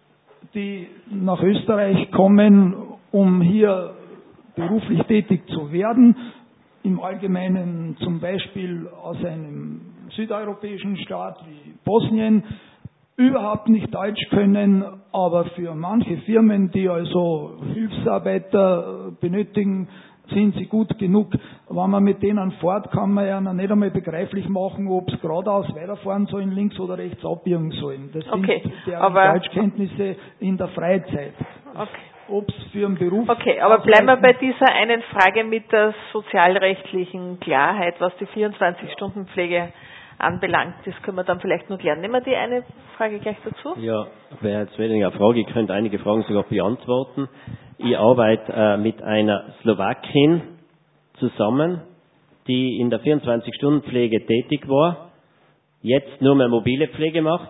die nach Österreich kommen, um hier beruflich tätig zu werden, im Allgemeinen zum Beispiel aus einem südeuropäischen Staat wie Bosnien, überhaupt nicht Deutsch können, aber für manche Firmen, die also Hilfsarbeiter benötigen, sind sie gut genug. Wenn man mit denen fährt, kann man ja nicht einmal begreiflich machen, ob es geradeaus weiterfahren sollen, links oder rechts abbiegen sollen. Das Okay, sind deren aber Deutschkenntnisse in der Freizeit. Okay. Ob es für einen Beruf... Okay, aber bleiben wir bei dieser einen Frage mit der sozialrechtlichen Klarheit, was die vierundzwanzig-Stunden-Pflege anbelangt. Das können wir dann vielleicht noch klären. Nehmen wir die eine Frage gleich dazu? Ja, wäre jetzt weniger eine Frage, ich könnte einige Fragen sogar beantworten. Ich arbeite äh, mit einer Slowakin zusammen, die in der vierundzwanzig-Stunden-Pflege tätig war, jetzt nur mehr mobile Pflege macht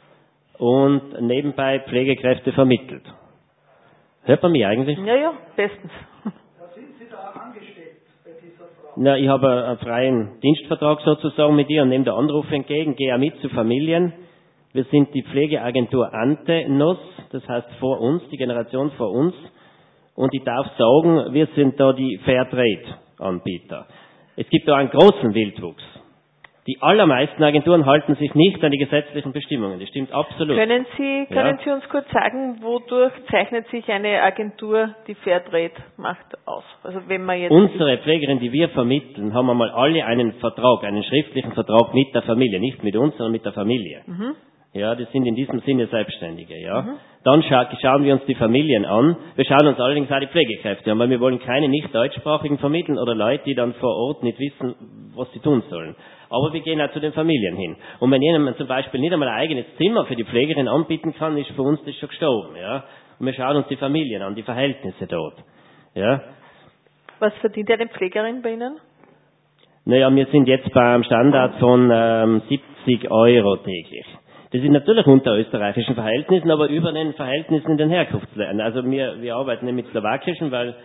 und nebenbei Pflegekräfte vermittelt. Hört man mich eigentlich? Ja, ja, bestens. Sind Sie da angestellt bei dieser Frau? Na, ich habe einen freien Dienstvertrag sozusagen mit ihr und nehme den Anruf entgegen, gehe auch mit zu Familien. Wir sind die Pflegeagentur Antenos, das heißt vor uns, die Generation vor uns. Und ich darf sagen, wir sind da die Fairtrade-Anbieter. Es gibt da einen großen Wildwuchs. Die allermeisten Agenturen halten sich nicht an die gesetzlichen Bestimmungen. Das stimmt absolut. Können Sie, können Ja. Sie uns kurz sagen, wodurch zeichnet sich eine Agentur, die Fairtrade macht, aus? Also wenn man jetzt Unsere Pflegerin, die wir vermitteln, haben einmal alle einen Vertrag, einen schriftlichen Vertrag mit der Familie. Nicht mit uns, sondern mit der Familie. Mhm. Ja, das sind in diesem Sinne Selbstständige, ja. Mhm. Dann scha schauen wir uns die Familien an. Wir schauen uns allerdings auch die Pflegekräfte an, weil wir wollen keine nicht deutschsprachigen vermitteln oder Leute, die dann vor Ort nicht wissen, was sie tun sollen. Aber wir gehen auch zu den Familien hin. Und wenn jemand zum Beispiel nicht einmal ein eigenes Zimmer für die Pflegerin anbieten kann, ist für uns das schon gestorben, ja. Und wir schauen uns die Familien an, die Verhältnisse dort, ja. Was verdient eine Pflegerin bei Ihnen? Naja, wir sind jetzt beim Standard von ähm, siebzig Euro täglich. Das ist natürlich unter österreichischen Verhältnissen, aber über den Verhältnissen in den Herkunftsländern. Also wir, wir arbeiten nicht mit slowakischen, weil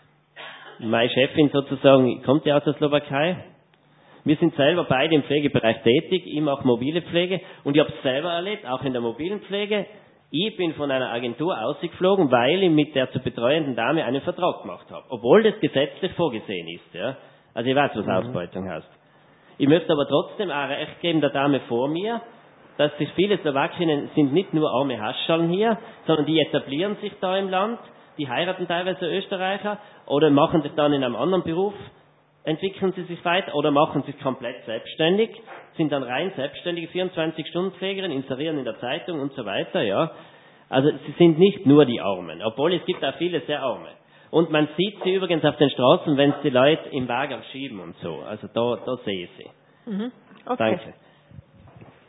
meine Chefin sozusagen kommt ja aus der Slowakei. Wir sind selber beide im Pflegebereich tätig. Ich mache mobile Pflege und ich habe es selber erlebt, auch in der mobilen Pflege. Ich bin von einer Agentur ausgeflogen, weil ich mit der zu betreuenden Dame einen Vertrag gemacht habe. Obwohl das gesetzlich vorgesehen ist. Ja. Also ich weiß, was Ausbeutung heißt. Ich möchte aber trotzdem auch recht geben der Dame vor mir, dass sich viele Slowakinnen sind nicht nur arme Haschallen hier, sondern die etablieren sich da im Land, die heiraten teilweise Österreicher oder machen sich dann in einem anderen Beruf, entwickeln sie sich weiter oder machen sich komplett selbstständig, sind dann rein selbstständige vierundzwanzig-Stunden-Pflegerin, inserieren in der Zeitung und so weiter, ja. Also sie sind nicht nur die Armen, obwohl es gibt auch viele sehr Arme. Und man sieht sie übrigens auf den Straßen, wenn sie die Leute im Wagen schieben und so. Also da, da sehe ich sie. Mhm. Okay. Danke.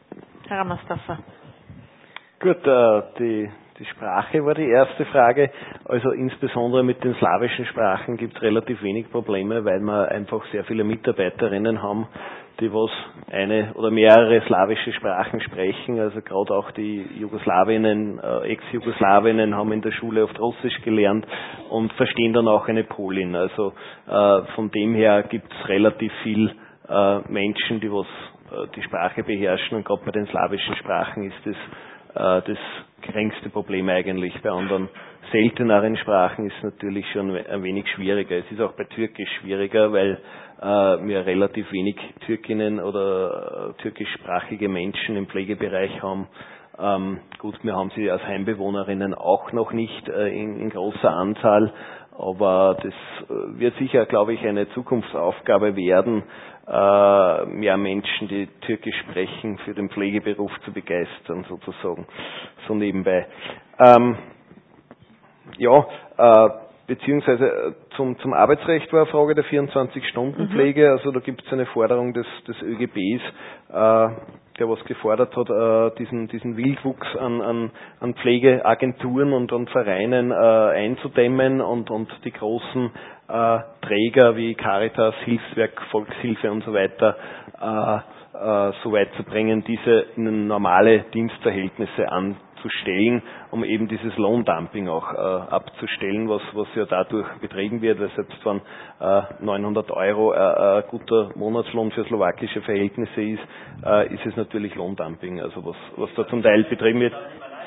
Herr Ramastaffer. Gut, äh, die, die Sprache war die erste Frage. Also insbesondere mit den slawischen Sprachen gibt es relativ wenig Probleme, weil wir einfach sehr viele Mitarbeiterinnen haben, die was eine oder mehrere slawische Sprachen sprechen. Also gerade auch die Jugoslawinnen, äh, Ex-Jugoslawinnen haben in der Schule oft Russisch gelernt und verstehen dann auch eine Polin. Also äh, von dem her gibt es relativ viel äh, Menschen, die was äh, die Sprache beherrschen, und gerade bei den slawischen Sprachen ist das äh, das geringste Problem eigentlich. Bei anderen selteneren Sprachen ist es natürlich schon ein wenig schwieriger. Es ist auch bei Türkisch schwieriger, weil äh, wir relativ wenig Türkinnen oder äh, türkischsprachige Menschen im Pflegebereich haben. Ähm, gut, wir haben sie als Heimbewohnerinnen auch noch nicht äh, in, in großer Anzahl, aber das äh, wird sicher, glaube ich, eine Zukunftsaufgabe werden, äh, mehr Menschen, die Türkisch sprechen, für den Pflegeberuf zu begeistern, sozusagen, so nebenbei. Ähm, ja, äh, beziehungsweise zum, zum Arbeitsrecht war eine Frage der vierundzwanzig-Stunden-Pflege. Mhm. Also da gibt es eine Forderung des, des ÖGBs, äh, der was gefordert hat, äh, diesen, diesen Wildwuchs an, an, an Pflegeagenturen und, und Vereinen äh, einzudämmen und, und die großen äh, Träger wie Caritas, Hilfswerk, Volkshilfe und so weiter äh, äh, so weit zu bringen, diese in normale Dienstverhältnisse anzustellen, um eben dieses Lohndumping auch äh, abzustellen, was, was ja dadurch betrieben wird, weil selbst wenn äh, neunhundert Euro äh, ein guter Monatslohn für slowakische Verhältnisse ist, äh, ist es natürlich Lohndumping, also was, was da zum Teil betrieben wird.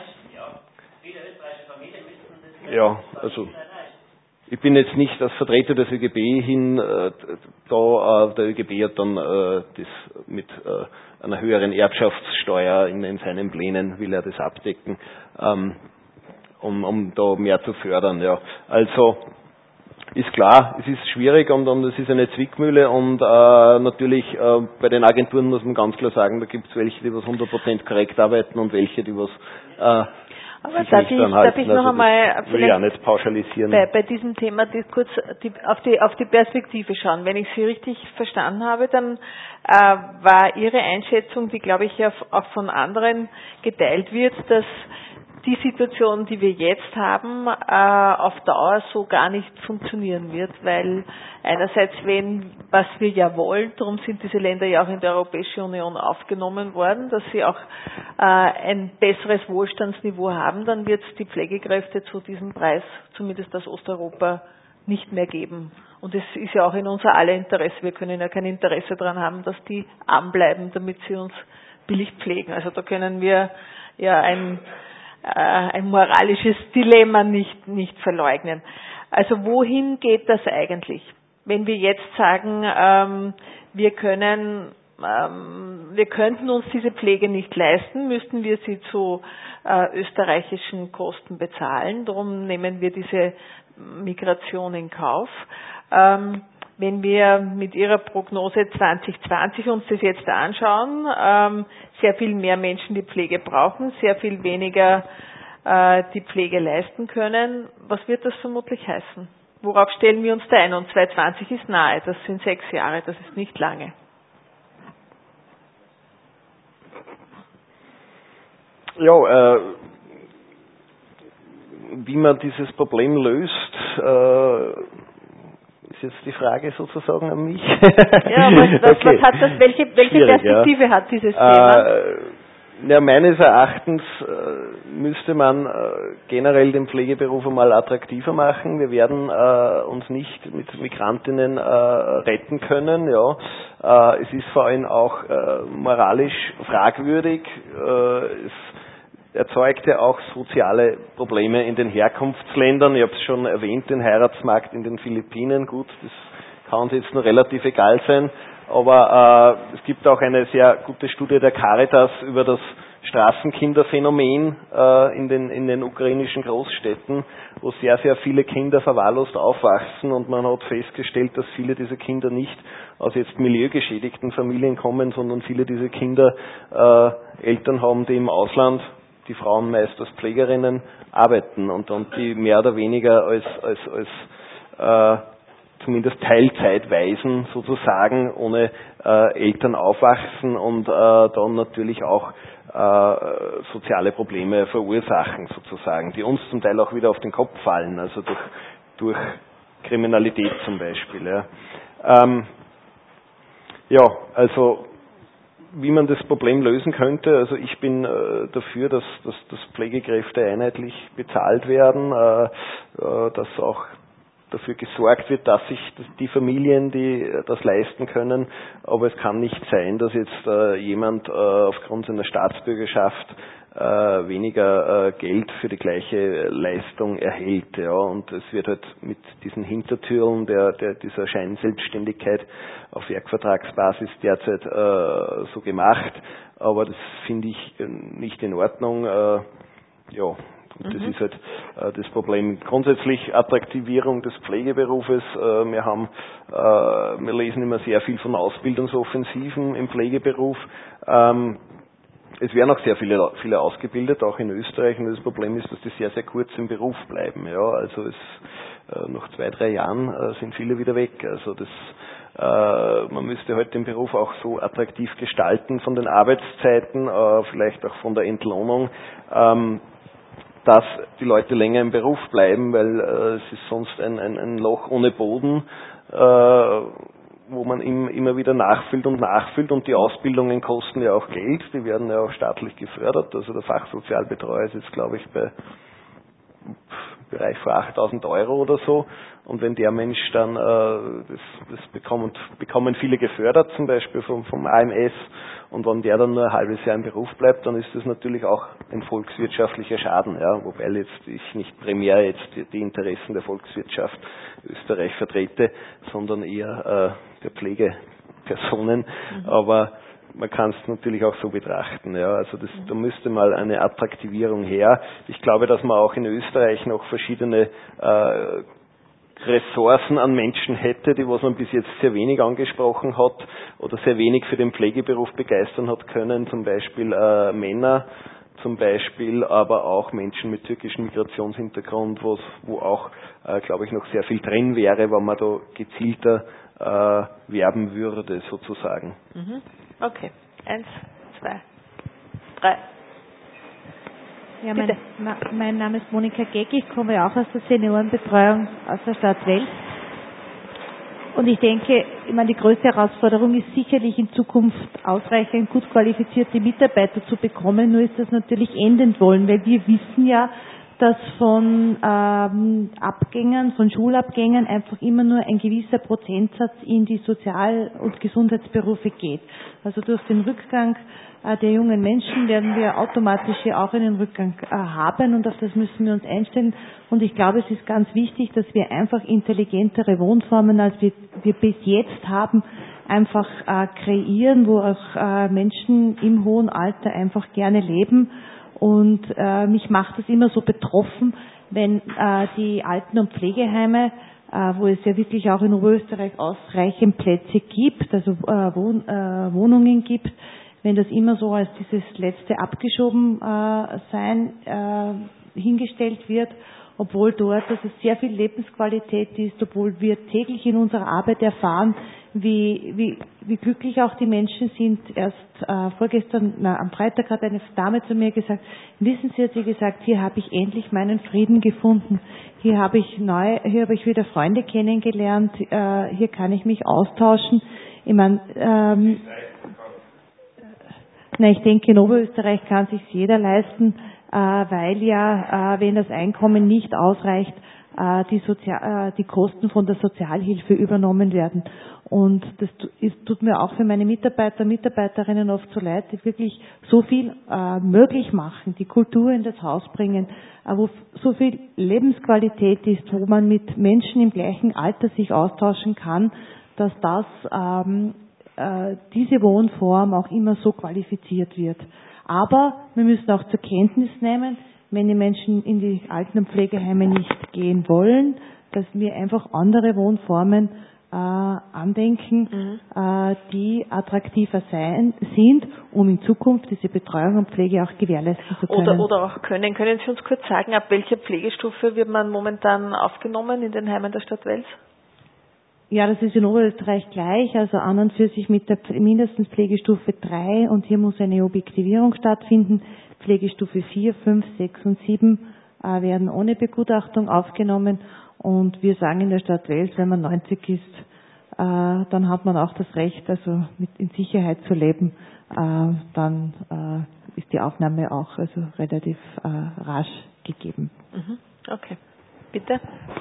Ja, also ich bin jetzt nicht als Vertreter des ÖGB hin, äh, da äh, der ÖGB hat dann äh, das mit äh, einer höheren Erbschaftssteuer in, in seinen Plänen, will er das abdecken, ähm, um, um da mehr zu fördern. Ja. Also ist klar, es ist schwierig und, und es ist eine Zwickmühle und äh, natürlich äh, bei den Agenturen muss man ganz klar sagen, da gibt es welche, die was hundert Prozent korrekt arbeiten und welche, die was äh, Aber darf ich, darf ich noch also einmal vielleicht ja nicht pauschalisieren. Bei, bei diesem Thema die, kurz die, auf, die, auf die Perspektive schauen. Wenn ich Sie richtig verstanden habe, dann äh, war Ihre Einschätzung, die glaube ich ja auch von anderen geteilt wird, dass die Situation, die wir jetzt haben, äh, auf Dauer so gar nicht funktionieren wird, weil einerseits, wenn, was wir ja wollen, darum sind diese Länder ja auch in der Europäischen Union aufgenommen worden, dass sie auch äh, ein besseres Wohlstandsniveau haben, dann wird es die Pflegekräfte zu diesem Preis, zumindest aus Osteuropa, nicht mehr geben. Und es ist ja auch in unser aller Interesse. Wir können ja kein Interesse daran haben, dass die arm bleiben, damit sie uns billig pflegen. Also da können wir ja ein ein moralisches Dilemma nicht, nicht verleugnen. Also wohin geht das eigentlich? Wenn wir jetzt sagen, ähm, wir können, ähm, wir könnten uns diese Pflege nicht leisten, müssten wir sie zu äh, österreichischen Kosten bezahlen. Darum nehmen wir diese Migration in Kauf. Ähm, Wenn wir mit Ihrer Prognose zwanzig zwanzig uns das jetzt anschauen, ähm, sehr viel mehr Menschen die Pflege brauchen, sehr viel weniger äh, die Pflege leisten können, was wird das vermutlich heißen? Worauf stellen wir uns da ein? Und zwanzig zwanzig ist nahe, das sind sechs Jahre, das ist nicht lange. Ja, äh, wie man dieses Problem löst, äh, ist jetzt die Frage sozusagen an mich. Ja, was, was, okay. was hat das, welche, welche Perspektive ja. hat dieses Thema? Äh, ja, meines Erachtens äh, müsste man äh, generell den Pflegeberuf einmal attraktiver machen. Wir werden äh, uns nicht mit Migrantinnen äh, retten können. Ja, äh, es ist vor allem auch äh, moralisch fragwürdig. Äh, es erzeugt ja auch soziale Probleme in den Herkunftsländern. Ich habe es schon erwähnt, den Heiratsmarkt in den Philippinen. Gut, das kann uns jetzt noch relativ egal sein, aber äh, es gibt auch eine sehr gute Studie der Caritas über das Straßenkinderphänomen äh, in den in den ukrainischen Großstädten, wo sehr, sehr viele Kinder verwahrlost aufwachsen und man hat festgestellt, dass viele dieser Kinder nicht aus jetzt milieugeschädigten Familien kommen, sondern viele dieser Kinder äh, Eltern haben, die im Ausland, die Frauen meist als Pflegerinnen arbeiten und, und die mehr oder weniger als, als, als äh, zumindest Teilzeitwaisen sozusagen ohne äh, Eltern aufwachsen und äh, dann natürlich auch äh, soziale Probleme verursachen sozusagen, die uns zum Teil auch wieder auf den Kopf fallen, also durch, durch Kriminalität zum Beispiel. Ja, ähm, ja also wie man das Problem lösen könnte, also ich bin äh, dafür, dass, dass, dass Pflegekräfte einheitlich bezahlt werden, äh, äh, dass auch dafür gesorgt wird, dass sich die Familien, die das leisten können, aber es kann nicht sein, dass jetzt äh, jemand äh, aufgrund seiner Staatsbürgerschaft äh, weniger äh, Geld für die gleiche Leistung erhält, ja, und es wird halt mit diesen Hintertüren der, der dieser Scheinselbstständigkeit auf Werkvertragsbasis derzeit äh, so gemacht, aber das finde ich nicht in Ordnung, äh, ja. Und das mhm. ist halt äh, das Problem. Grundsätzlich Attraktivierung des Pflegeberufes. Äh, wir haben, äh, wir lesen immer sehr viel von Ausbildungsoffensiven im Pflegeberuf. Ähm, es werden auch sehr viele, viele ausgebildet, auch in Österreich. Und das Problem ist, dass die sehr, sehr kurz im Beruf bleiben. Ja, also es, äh, nach zwei, drei Jahren äh, sind viele wieder weg. Also das äh, man müsste heute den Beruf auch so attraktiv gestalten von den Arbeitszeiten, äh, vielleicht auch von der Entlohnung. Ähm, dass die Leute länger im Beruf bleiben, weil äh, es ist sonst ein, ein, ein Loch ohne Boden, äh, wo man im, immer wieder nachfüllt und nachfüllt und die Ausbildungen kosten ja auch Geld, die werden ja auch staatlich gefördert, also der Fachsozialbetreuer ist jetzt glaube ich bei Bereich von achttausend Euro oder so, und wenn der Mensch dann, äh, das, das bekommen, bekommen viele gefördert, zum Beispiel vom, vom A M S, und wenn der dann nur ein halbes Jahr im Beruf bleibt, dann ist das natürlich auch ein volkswirtschaftlicher Schaden, ja, wobei jetzt ich nicht primär jetzt die, die Interessen der Volkswirtschaft Österreich vertrete, sondern eher äh, der Pflegepersonen, mhm. aber man kann es natürlich auch so betrachten. Ja, also das, da müsste mal eine Attraktivierung her. Ich glaube, dass man auch in Österreich noch verschiedene äh, Ressourcen an Menschen hätte, die was man bis jetzt sehr wenig angesprochen hat oder sehr wenig für den Pflegeberuf begeistern hat können. Zum Beispiel äh, Männer, zum Beispiel, aber auch Menschen mit türkischem Migrationshintergrund, wo wo auch, äh, glaube ich, noch sehr viel drin wäre, wenn man da gezielter äh, werben würde, sozusagen. Mhm. Okay, eins, zwei, drei. Ja, mein, mein Name ist Monika Geck, ich komme auch aus der Seniorenbetreuung aus der Stadt Wels. Und ich denke, ich meine, die größte Herausforderung ist sicherlich in Zukunft ausreichend gut qualifizierte Mitarbeiter zu bekommen. Nur ist das natürlich endend wollen, weil wir wissen ja, dass von ähm, Abgängern, von Schulabgängern einfach immer nur ein gewisser Prozentsatz in die Sozial- und Gesundheitsberufe geht. Also durch den Rückgang äh, der jungen Menschen werden wir automatisch hier auch einen Rückgang äh, haben, und auf das müssen wir uns einstellen. Und ich glaube, es ist ganz wichtig, dass wir einfach intelligentere Wohnformen, als wir, wir bis jetzt haben, einfach äh, kreieren, wo auch äh, Menschen im hohen Alter einfach gerne leben. Und äh, mich macht es immer so betroffen, wenn äh, die Alten- und Pflegeheime, äh, wo es ja wirklich auch in Oberösterreich ausreichend Plätze gibt, also äh, Wohn, äh, Wohnungen gibt, wenn das immer so als dieses letzte abgeschoben äh, sein äh, hingestellt wird, obwohl dort also sehr viel Lebensqualität ist, obwohl wir täglich in unserer Arbeit erfahren, wie, wie, wie glücklich auch die Menschen sind. Erst äh, vorgestern, na, am Freitag hat eine Dame zu mir gesagt, wissen Sie, hat sie gesagt, hier habe ich endlich meinen Frieden gefunden. Hier habe ich neu, hier habe ich wieder Freunde kennengelernt, äh, hier kann ich mich austauschen. Ich meine, ähm, na, ich denke, in Oberösterreich kann sich jeder leisten, äh, weil ja, äh, wenn das Einkommen nicht ausreicht, äh, die, Sozial- äh, die Kosten von der Sozialhilfe übernommen werden. Und das ist, tut mir auch für meine Mitarbeiter und Mitarbeiterinnen oft so leid, die wirklich so viel äh, möglich machen, die Kultur in das Haus bringen, äh, wo so viel Lebensqualität ist, wo man mit Menschen im gleichen Alter sich austauschen kann, dass das ähm, äh, diese Wohnform auch immer so qualifiziert wird. Aber wir müssen auch zur Kenntnis nehmen, wenn die Menschen in die Alten- und Pflegeheime nicht gehen wollen, dass wir einfach andere Wohnformen äh, andenken, mhm. äh, die attraktiver sein, sind, um in Zukunft diese Betreuung und Pflege auch gewährleisten zu können. Oder, oder auch können. Können Sie uns kurz sagen, ab welcher Pflegestufe wird man momentan aufgenommen in den Heimen der Stadt Wels? Ja, das ist in Oberösterreich gleich, also an und für sich mit der mindestens Pflegestufe drei und hier muss eine Objektivierung stattfinden. Pflegestufe vier, fünf, sechs und sieben äh, werden ohne Begutachtung aufgenommen und wir sagen in der Stadt Wels, wenn man neunzig ist, äh, dann hat man auch das Recht, also mit in Sicherheit zu leben, äh, dann äh, ist die Aufnahme auch also relativ äh, rasch gegeben. Mhm. Okay, bitte.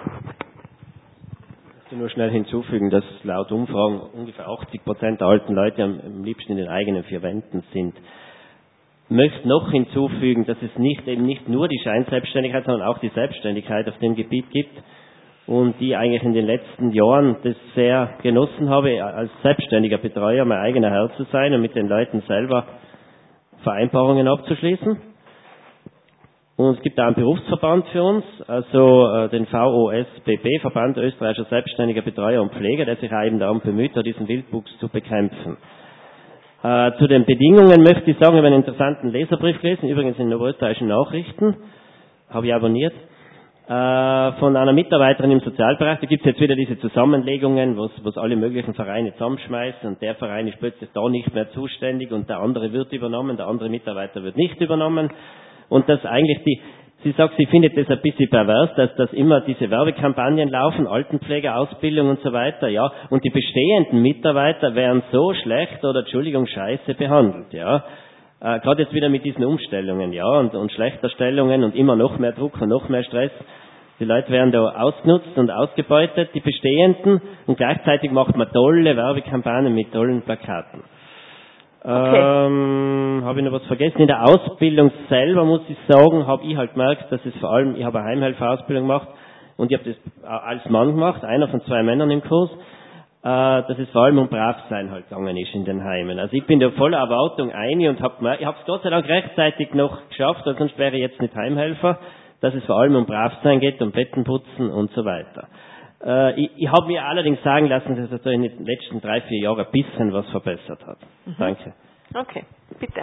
Ich möchte nur schnell hinzufügen, dass laut Umfragen ungefähr achtzig Prozent der alten Leute am, am liebsten in den eigenen vier Wänden sind. Ich möchte noch hinzufügen, dass es nicht eben nicht nur die Scheinselbstständigkeit, sondern auch die Selbstständigkeit auf dem Gebiet gibt und die eigentlich in den letzten Jahren das sehr genossen habe, als selbstständiger Betreuer mein eigener Herr zu sein und mit den Leuten selber Vereinbarungen abzuschließen. Und es gibt auch einen Berufsverband für uns, also äh, den V O S B B, Verband Österreichischer Selbstständiger Betreuer und Pfleger, der sich auch eben darum bemüht, diesen Wildwuchs zu bekämpfen. Äh, zu den Bedingungen möchte ich sagen, ich habe einen interessanten Leserbrief gelesen, übrigens in den Oberösterreichischen Nachrichten, habe ich abonniert, äh, von einer Mitarbeiterin im Sozialbereich. Da gibt es jetzt wieder diese Zusammenlegungen, wo es alle möglichen Vereine zusammenschmeißen und der Verein ist plötzlich da nicht mehr zuständig und der andere wird übernommen, der andere Mitarbeiter wird nicht übernommen. Und dass eigentlich die, sie sagt, sie findet das ein bisschen pervers, dass, dass immer diese Werbekampagnen laufen, Altenpflegeausbildung und so weiter, ja, und die bestehenden Mitarbeiter werden so schlecht oder, Entschuldigung, scheiße behandelt, ja. Äh, gerade jetzt wieder mit diesen Umstellungen, ja, und, und Schlechterstellungen und immer noch mehr Druck und noch mehr Stress. Die Leute werden da ausgenutzt und ausgebeutet, die bestehenden, und gleichzeitig macht man tolle Werbekampagnen mit tollen Plakaten. Okay. Ähm, habe ich noch was vergessen? In der Ausbildung selber, muss ich sagen, habe ich halt gemerkt, dass es vor allem, ich habe eine Heimhelferausbildung gemacht und ich habe das als Mann gemacht, einer von zwei Männern im Kurs, äh, dass es vor allem um Bravsein halt gegangen ist in den Heimen. Also ich bin da voller Erwartung ein und habe gemerkt, ich habe es Gott sei Dank rechtzeitig noch geschafft, weil sonst wäre ich jetzt nicht Heimhelfer, dass es vor allem um Bravsein geht, um Bettenputzen und so weiter. Äh, ich ich habe mir allerdings sagen lassen, dass es da in den letzten drei, vier Jahren ein bisschen was verbessert hat. Mhm. Danke. Okay, bitte.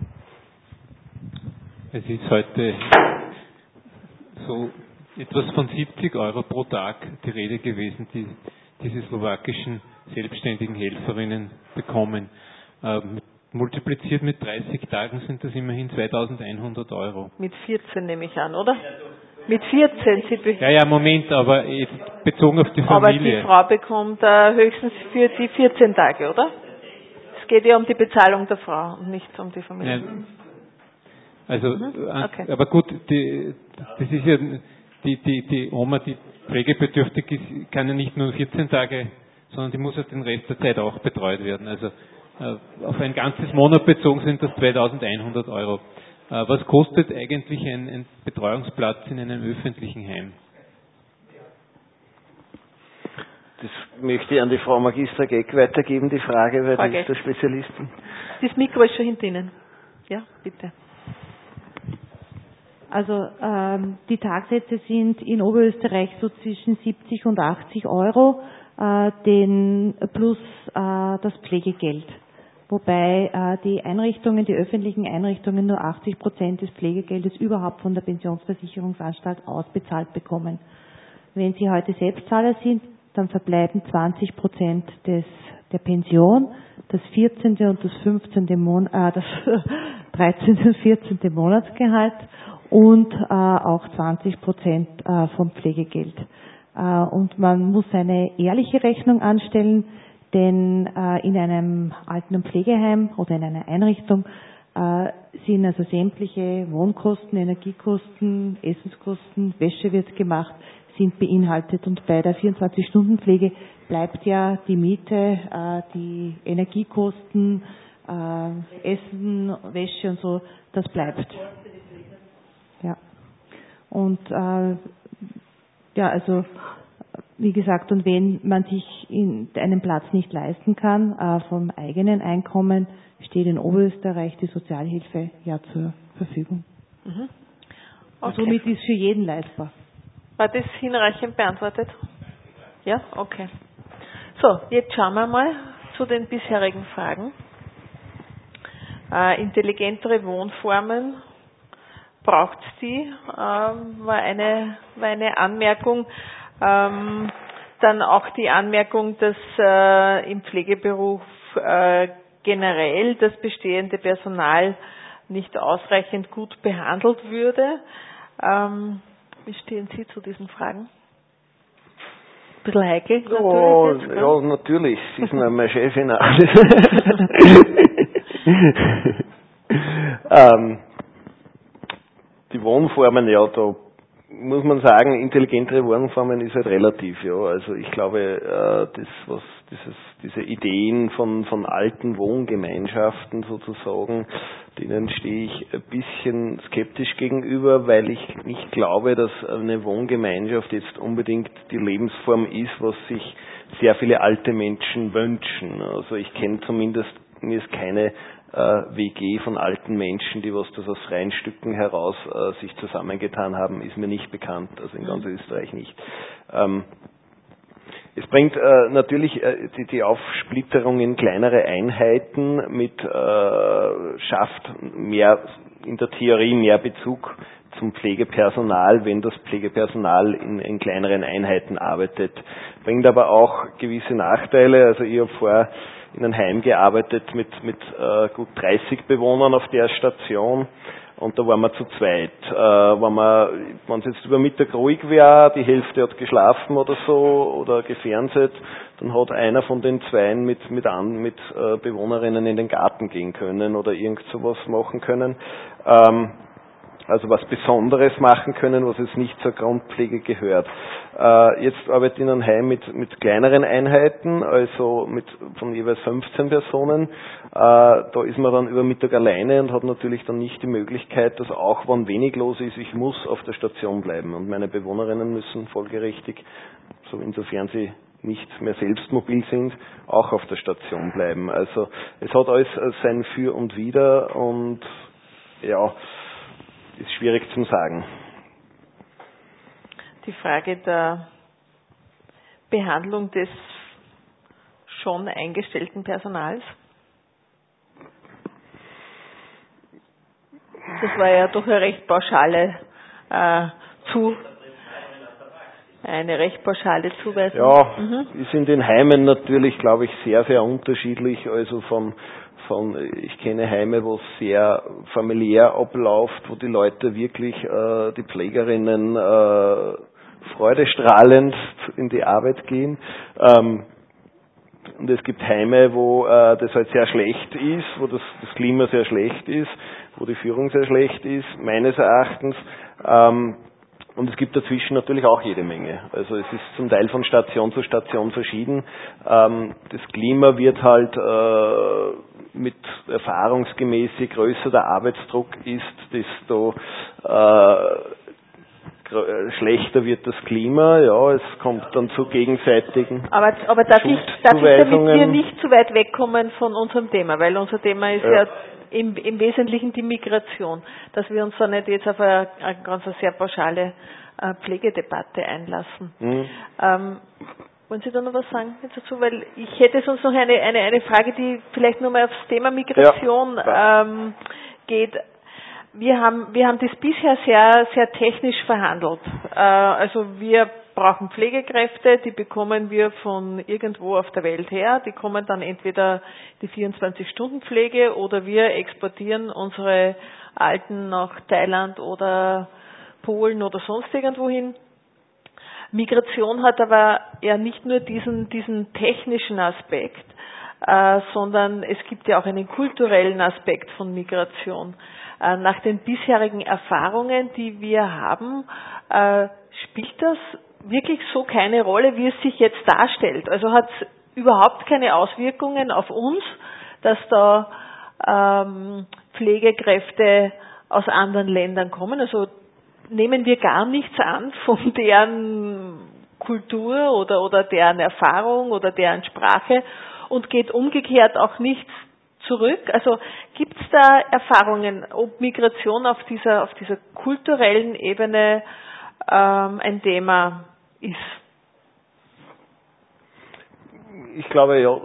Es ist heute so etwas von siebzig Euro pro Tag die Rede gewesen, die diese slowakischen selbstständigen Helferinnen bekommen. Ähm, multipliziert mit dreißig Tagen sind das immerhin zweitausendeinhundert Euro. Mit vierzehn nehme ich an, oder? Mit vierzehn. Sie ja, ja, Moment, aber bezogen auf die Familie. Aber die Frau bekommt äh, höchstens für die vierzehn Tage, oder? Es geht ja um die Bezahlung der Frau und nicht um die Familie. Nein. Also, mhm. okay. Aber gut, die, das ist ja, die, die, die Oma, die pflegebedürftig ist, kann ja nicht nur vierzehn Tage, sondern die muss ja den Rest der Zeit auch betreut werden. Also, auf ein ganzes Monat bezogen sind das zweitausendeinhundert Euro. Was kostet eigentlich ein, ein Betreuungsplatz in einem öffentlichen Heim? Das möchte ich an die Frau Magister Geck weitergeben, die Frage, weil Frau die ist der Spezialistin. Das Mikro ist schon hinter Ihnen. Ja, bitte. Also ähm, die Tagsätze sind in Oberösterreich so zwischen siebzig und achtzig Euro, äh, den, plus äh, das Pflegegeld. Wobei äh, die Einrichtungen, die öffentlichen Einrichtungen nur achtzig Prozent des Pflegegeldes überhaupt von der Pensionsversicherungsanstalt ausbezahlt bekommen. Wenn Sie heute Selbstzahler sind, dann verbleiben zwanzig Prozent des, der Pension, das vierzehnte und das fünfzehnte Mon äh, das dreizehnte und vierzehnte Monatsgehalt und äh, auch zwanzig Prozent äh, vom Pflegegeld. Äh, und man muss eine ehrliche Rechnung anstellen, denn äh, in einem Alten- und Pflegeheim oder in einer Einrichtung äh, sind also sämtliche Wohnkosten, Energiekosten, Essenskosten, Wäsche wird gemacht, sind beinhaltet. Und bei der vierundzwanzig-Stunden-Pflege bleibt ja die Miete, äh, die Energiekosten, äh, Essen, Wäsche und so, das bleibt. Ja. Und äh, ja, also wie gesagt, und wenn man sich in einen Platz nicht leisten kann, äh, vom eigenen Einkommen, steht in Oberösterreich die Sozialhilfe ja zur Verfügung. Mhm. Okay. Somit ist für jeden leistbar. War das hinreichend beantwortet? Ja? Okay. So, jetzt schauen wir mal zu den bisherigen Fragen. Äh, intelligentere Wohnformen, braucht es die? Äh, war, eine, war eine Anmerkung. Ähm, dann auch die Anmerkung, dass äh, im Pflegeberuf äh, generell das bestehende Personal nicht ausreichend gut behandelt würde. Ähm, wie stehen Sie zu diesen Fragen? Ein bisschen heikel natürlich. Oh, jetzt, ne? ja, natürlich. Sie sind ja meine Chefin. ähm, die Wohnformen, ja, da muss man sagen, intelligentere Wohnformen ist halt relativ, ja. Also ich glaube, äh, das, was dieses, diese Ideen von, von alten Wohngemeinschaften sozusagen, denen stehe ich ein bisschen skeptisch gegenüber, weil ich nicht glaube, dass eine Wohngemeinschaft jetzt unbedingt die Lebensform ist, was sich sehr viele alte Menschen wünschen. Also ich kenne zumindest, mir ist keine W G von alten Menschen, die was das aus freien Stücken heraus äh, sich zusammengetan haben, ist mir nicht bekannt, also in ganz Österreich nicht. Ähm, es bringt äh, natürlich äh, die, die Aufsplitterung in kleinere Einheiten mit äh, schafft mehr in der Theorie mehr Bezug zum Pflegepersonal, wenn das Pflegepersonal in, in kleineren Einheiten arbeitet. Bringt aber auch gewisse Nachteile. Also ich habe vorher in einem Heim gearbeitet mit, mit äh, gut dreißig Bewohnern auf der Station und da waren wir zu zweit. Äh, wenn man, wenn es jetzt über Mittag ruhig wäre, die Hälfte hat geschlafen oder so oder gefernseht, dann hat einer von den Zweien mit, mit, an, mit äh, Bewohnerinnen in den Garten gehen können oder irgend sowas machen können. Ähm, also was Besonderes machen können, was jetzt nicht zur Grundpflege gehört. Äh, jetzt arbeite ich in einem Heim mit, mit kleineren Einheiten, also mit von jeweils fünfzehn Personen. Äh, da ist man dann über Mittag alleine und hat natürlich dann nicht die Möglichkeit, dass auch wenn wenig los ist, ich muss auf der Station bleiben. Und meine Bewohnerinnen müssen folgerichtig, so insofern sie nicht mehr selbst mobil sind, auch auf der Station bleiben. Also es hat alles sein Für und Wider und ja, ist schwierig zu sagen. Die Frage der Behandlung des schon eingestellten Personals. Das war ja doch eine recht pauschale äh, zu eine recht pauschale Zuweisung. Ja, mhm. ist in den Heimen natürlich, glaube ich, sehr, sehr unterschiedlich. Also von Von, ich kenne Heime, wo es sehr familiär abläuft, wo die Leute wirklich, äh, die Pflegerinnen, äh, freudestrahlend in die Arbeit gehen. Ähm, und es gibt Heime, wo äh, das halt sehr schlecht ist, wo das, das Klima sehr schlecht ist, wo die Führung sehr schlecht ist, meines Erachtens. Ähm, Und es gibt dazwischen natürlich auch jede Menge. Also es ist zum Teil von Station zu Station verschieden. Ähm, das Klima wird halt äh, mit erfahrungsgemäß, je größer der Arbeitsdruck ist, desto äh, schlechter wird das Klima. Ja, es kommt dann zu gegenseitigen Aber, aber darf, ich, darf ich, damit wir nicht zu weit wegkommen von unserem Thema, weil unser Thema ist ja, ja Im, im Wesentlichen die Migration, dass wir uns da nicht jetzt auf eine, eine ganz sehr pauschale äh, Pflegedebatte einlassen. Mhm. Ähm, wollen Sie da noch was sagen dazu? Weil ich hätte sonst noch eine, eine, eine Frage, die vielleicht nur mal aufs Thema Migration ja. ähm, geht. Wir haben, wir haben das bisher sehr, sehr technisch verhandelt. Äh, also wir brauchen Pflegekräfte, die bekommen wir von irgendwo auf der Welt her. Die kommen dann entweder die vierundzwanzig-Stunden-Pflege oder wir exportieren unsere Alten nach Thailand oder Polen oder sonst irgendwo hin. Migration hat aber ja nicht nur diesen, diesen technischen Aspekt, äh, sondern es gibt ja auch einen kulturellen Aspekt von Migration. Äh, nach den bisherigen Erfahrungen, die wir haben, äh, spielt das wirklich so keine Rolle, wie es sich jetzt darstellt. Also hat es überhaupt keine Auswirkungen auf uns, dass da ähm, Pflegekräfte aus anderen Ländern kommen. Also nehmen wir gar nichts an von deren Kultur oder, oder deren Erfahrung oder deren Sprache und geht umgekehrt auch nichts zurück. Also gibt es da Erfahrungen, ob Migration auf dieser, auf dieser kulturellen Ebene ähm, ein Thema ist? Ich glaube, ja,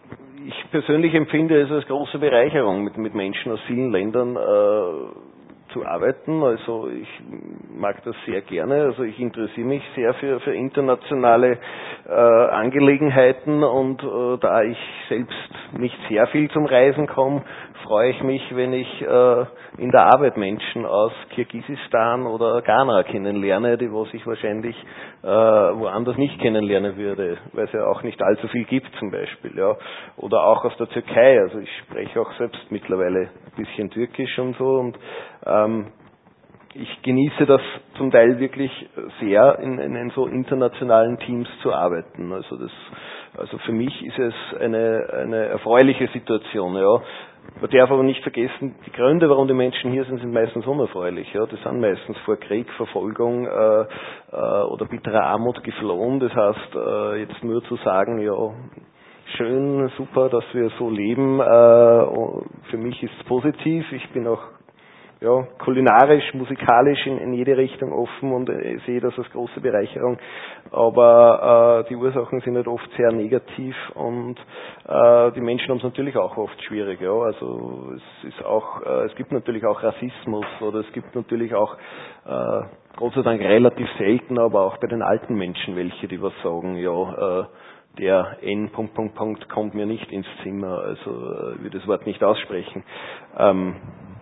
ich persönlich empfinde es als große Bereicherung, mit, mit Menschen aus vielen Ländern äh, zu arbeiten. Also ich mag das sehr gerne. Also ich interessiere mich sehr für, für internationale äh, Angelegenheiten und äh, da ich selbst nicht sehr viel zum Reisen komme, freue ich mich, wenn ich äh, in der Arbeit Menschen aus Kirgisistan oder Ghana kennenlerne, die was ich wahrscheinlich äh, woanders nicht kennenlernen würde, weil es ja auch nicht allzu viel gibt zum Beispiel. Ja. Oder auch aus der Türkei. Also ich spreche auch selbst mittlerweile ein bisschen Türkisch und so und ähm, ich genieße das zum Teil wirklich sehr, in, in, in so internationalen Teams zu arbeiten. Also das, also für mich ist es eine, eine erfreuliche Situation, ja. Man darf aber nicht vergessen, die Gründe, warum die Menschen hier sind, sind meistens unerfreulich. Ja. Das sind meistens vor Krieg, Verfolgung äh, äh, oder bitterer Armut geflohen. Das heißt, äh, jetzt nur zu sagen, ja, schön, super, dass wir so leben, äh, für mich ist es positiv. Ich bin auch ja, kulinarisch, musikalisch in, in jede Richtung offen und äh, sehe das als große Bereicherung. Aber äh, die Ursachen sind halt oft sehr negativ und äh, die Menschen haben es natürlich auch oft schwierig. Ja. Also es ist auch, äh, es gibt natürlich auch Rassismus oder es gibt natürlich auch äh, Gott sei Dank relativ selten, aber auch bei den alten Menschen welche, die was sagen, ja, äh, der N. Punkt, Punkt, Punkt kommt mir nicht ins Zimmer, also äh, ich will das Wort nicht aussprechen. Ähm,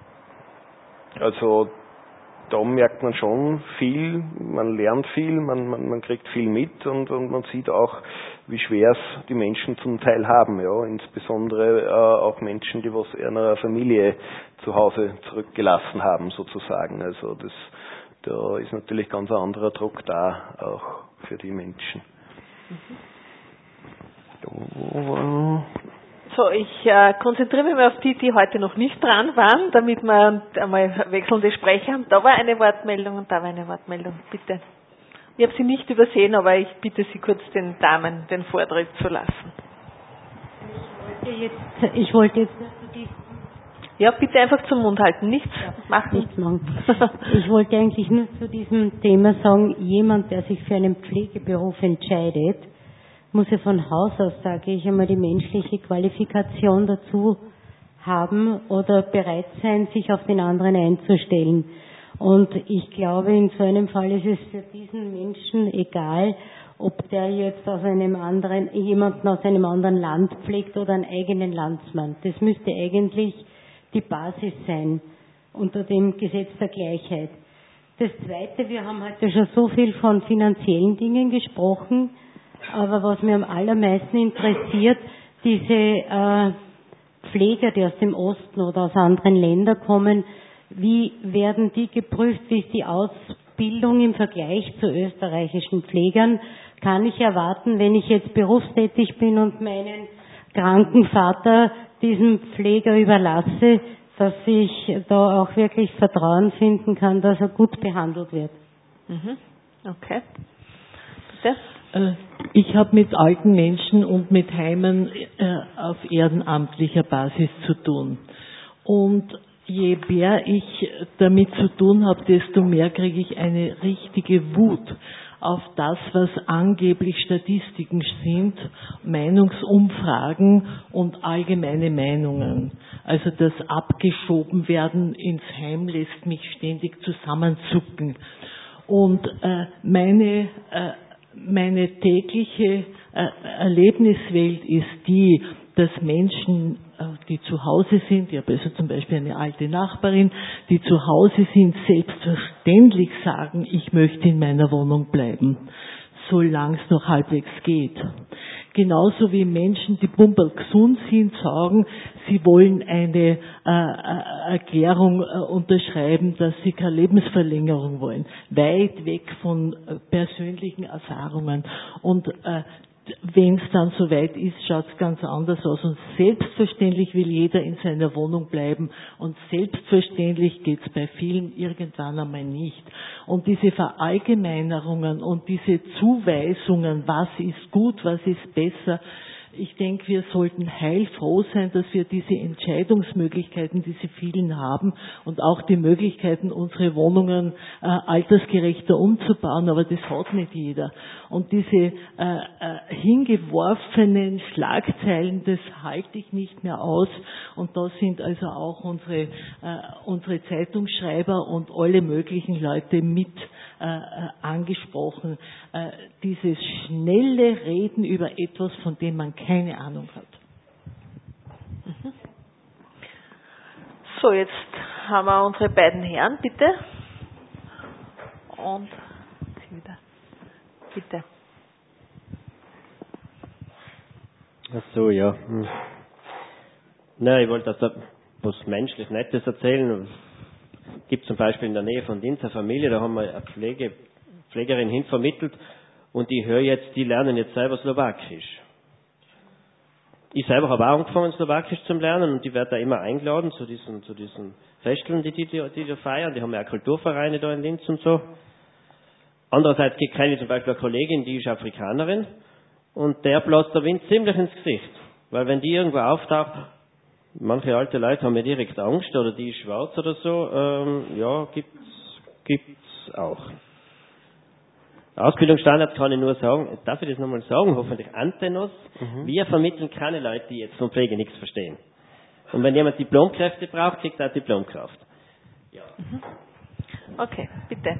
Also da merkt man schon viel, man lernt viel, man, man, man kriegt viel mit und, und man sieht auch, wie schwer es die Menschen zum Teil haben, ja, insbesondere äh, auch Menschen, die was einer Familie zu Hause zurückgelassen haben, sozusagen. Also das, da ist natürlich ganz ein anderer Druck da, auch für die Menschen. Mhm. So, ich äh, konzentriere mich mal auf die, die heute noch nicht dran waren, damit wir einmal wechselnde Sprecher haben. Da war eine Wortmeldung und da war eine Wortmeldung. Bitte. Ich habe Sie nicht übersehen, aber ich bitte Sie kurz den Damen den Vortritt zu lassen. Ich wollte jetzt, ich wollte jetzt zu diesem Ja, bitte einfach zum Mund halten, nichts ja, machen. Nichts machen. Ich wollte eigentlich nur zu diesem Thema sagen, jemand, der sich für einen Pflegeberuf entscheidet, muss ja von Haus aus, sage ich einmal, die menschliche Qualifikation dazu haben oder bereit sein, sich auf den anderen einzustellen. Und ich glaube, in so einem Fall ist es für diesen Menschen egal, ob der jetzt aus einem anderen, jemanden aus einem anderen Land pflegt oder einen eigenen Landsmann. Das müsste eigentlich die Basis sein unter dem Gesetz der Gleichheit. Das Zweite, wir haben heute schon so viel von finanziellen Dingen gesprochen, aber was mir am allermeisten interessiert, diese äh, Pfleger, die aus dem Osten oder aus anderen Ländern kommen, wie werden die geprüft, wie ist die Ausbildung im Vergleich zu österreichischen Pflegern? Kann ich erwarten, wenn ich jetzt berufstätig bin und meinen kranken Vater diesem Pfleger überlasse, dass ich da auch wirklich Vertrauen finden kann, dass er gut behandelt wird? Mhm. Okay. Bitte? Ich habe mit alten Menschen und mit Heimen äh, auf ehrenamtlicher Basis zu tun. Und je mehr ich damit zu tun habe, desto mehr kriege ich eine richtige Wut auf das, was angeblich Statistiken sind, Meinungsumfragen und allgemeine Meinungen. Also das Abgeschoben werden ins Heim lässt mich ständig zusammenzucken. Und äh, meine äh, Meine tägliche äh, Erlebniswelt ist die, dass Menschen, äh, die zu Hause sind, ich habe also zum Beispiel eine alte Nachbarin, die zu Hause sind, selbstverständlich sagen, ich möchte in meiner Wohnung bleiben, solange es noch halbwegs geht. Genauso wie Menschen, die pumperl gesund sind, sagen, sie wollen eine äh, Erklärung äh, unterschreiben, dass sie keine Lebensverlängerung wollen. Weit weg von äh, persönlichen Erfahrungen. Und äh, wenn es dann soweit ist, schaut es ganz anders aus. Und selbstverständlich will jeder in seiner Wohnung bleiben. Und selbstverständlich geht es bei vielen irgendwann einmal nicht. Und diese Verallgemeinerungen und diese Zuweisungen, was ist gut, was ist besser, ich denke, wir sollten heilfroh sein, dass wir diese Entscheidungsmöglichkeiten, diese vielen haben und auch die Möglichkeiten, unsere Wohnungen äh, altersgerechter umzubauen, aber das hat nicht jeder. Und diese äh, äh, hingeworfenen Schlagzeilen, das halte ich nicht mehr aus. Und da sind also auch unsere, äh, unsere Zeitungsschreiber und alle möglichen Leute mit äh, angesprochen. Äh, dieses schnelle Reden über etwas, von dem man keine Ahnung hat. Mhm. So, jetzt haben wir unsere beiden Herren, bitte. Und wieder. Bitte. Ach so, ja. Hm. Nein, ich wollte also was menschlich Nettes erzählen. Es gibt zum Beispiel in der Nähe von Linz eine Familie, da haben wir eine Pflege, Pflegerin hinvermittelt und die höre jetzt, die lernen jetzt selber Slowakisch. Ich selber habe auch angefangen, Slowakisch zu lernen und die werden da immer eingeladen zu diesen, zu diesen Festeln, die die, die, die da feiern. Die haben ja auch Kulturvereine da in Linz und so. Andererseits kenne ich zum Beispiel eine Kollegin, die ist Afrikanerin und der bläst der Wind ziemlich ins Gesicht. Weil wenn die irgendwo auftaucht, manche alte Leute haben ja direkt Angst oder die ist schwarz oder so, ähm, ja, gibt's, gibt's auch. Ausbildungsstandards kann ich nur sagen, darf ich das nochmal sagen, hoffentlich Antenos, mhm. Wir vermitteln keine Leute, die jetzt von Pflege nichts verstehen. Und wenn jemand Diplomkräfte braucht, kriegt er Diplomkraft. Ja. Mhm. Okay, bitte.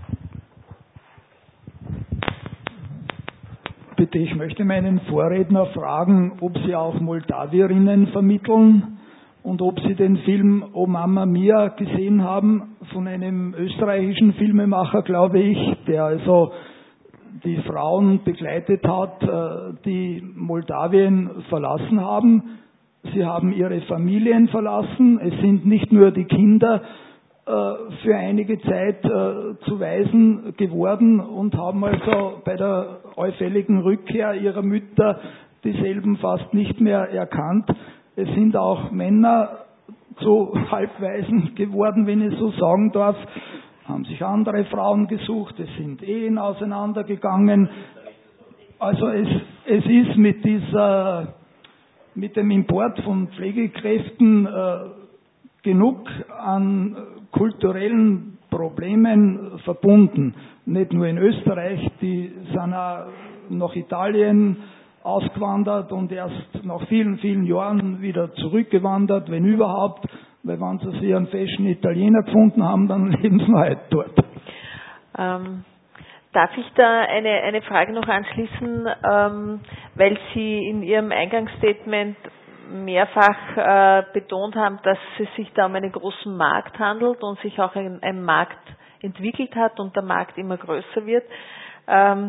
Bitte, ich möchte meinen Vorredner fragen, ob Sie auch Moldawierinnen vermitteln und ob Sie den Film O Mamma Mia gesehen haben von einem österreichischen Filmemacher, glaube ich, der also die Frauen begleitet hat, die Moldawien verlassen haben. Sie haben ihre Familien verlassen. Es sind nicht nur die Kinder für einige Zeit zu Waisen geworden und haben also bei der allfälligen Rückkehr ihrer Mütter dieselben fast nicht mehr erkannt. Es sind auch Männer zu Halbwaisen geworden, wenn ich so sagen darf, haben sich andere Frauen gesucht, es sind Ehen auseinandergegangen. Also es, es ist mit dieser, mit dem Import von Pflegekräften äh, genug an kulturellen Problemen verbunden. Nicht nur in Österreich, die sind auch nach Italien ausgewandert und erst nach vielen, vielen Jahren wieder zurückgewandert, wenn überhaupt, weil wenn sie sich einen feschen Italiener gefunden haben, dann leben sie halt dort. Ähm, darf ich da eine, eine Frage noch anschließen, ähm, weil Sie in Ihrem Eingangsstatement mehrfach äh, betont haben, dass es sich da um einen großen Markt handelt und sich auch ein, ein Markt entwickelt hat und der Markt immer größer wird. Ähm,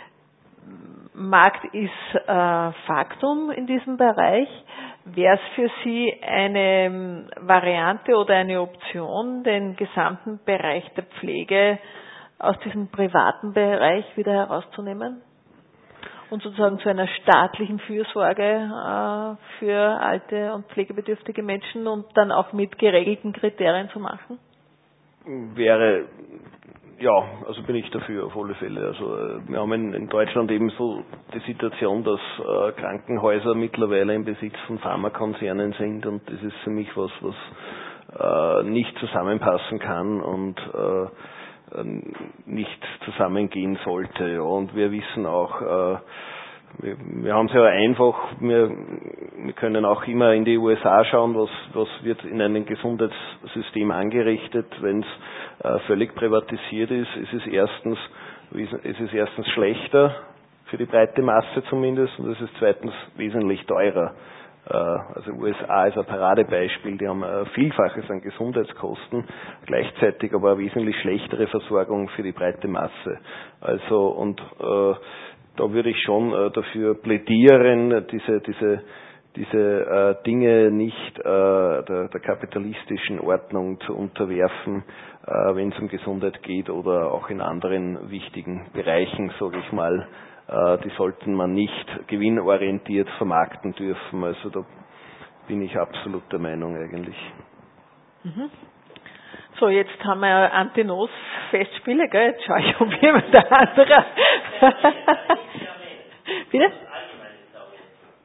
Markt ist äh, Faktum in diesem Bereich. Wäre es für Sie eine Variante oder eine Option, den gesamten Bereich der Pflege aus diesem privaten Bereich wieder herauszunehmen und sozusagen zu einer staatlichen Fürsorge äh, für alte und pflegebedürftige Menschen und dann auch mit geregelten Kriterien zu machen? Wäre, ja, also bin ich dafür auf alle Fälle. Also wir haben in, in Deutschland eben so die Situation, dass äh, Krankenhäuser mittlerweile im Besitz von Pharmakonzernen sind und das ist für mich was, was äh, nicht zusammenpassen kann und äh, nicht zusammengehen sollte. Ja. Und wir wissen auch, äh, wir, wir haben es ja einfach, wir, wir können auch immer in die U S A schauen, was, was wird in einem Gesundheitssystem angerichtet, wenn es äh, völlig privatisiert ist. Es ist erstens, es ist erstens schlechter, für die breite Masse zumindest, und es ist zweitens wesentlich teurer. Also U S A ist ein Paradebeispiel, die haben ein Vielfaches an Gesundheitskosten, gleichzeitig aber eine wesentlich schlechtere Versorgung für die breite Masse. Also und äh, da würde ich schon äh, dafür plädieren, diese diese diese äh, Dinge nicht äh, der, der kapitalistischen Ordnung zu unterwerfen, äh, wenn es um Gesundheit geht oder auch in anderen wichtigen Bereichen, sage ich mal. Die sollten man nicht gewinnorientiert vermarkten dürfen. Also da bin ich absolut der Meinung eigentlich. Mhm. So, jetzt haben wir Antenos-Festspiele, gell? Jetzt schaue ich, ob jemand der andere... Bitte?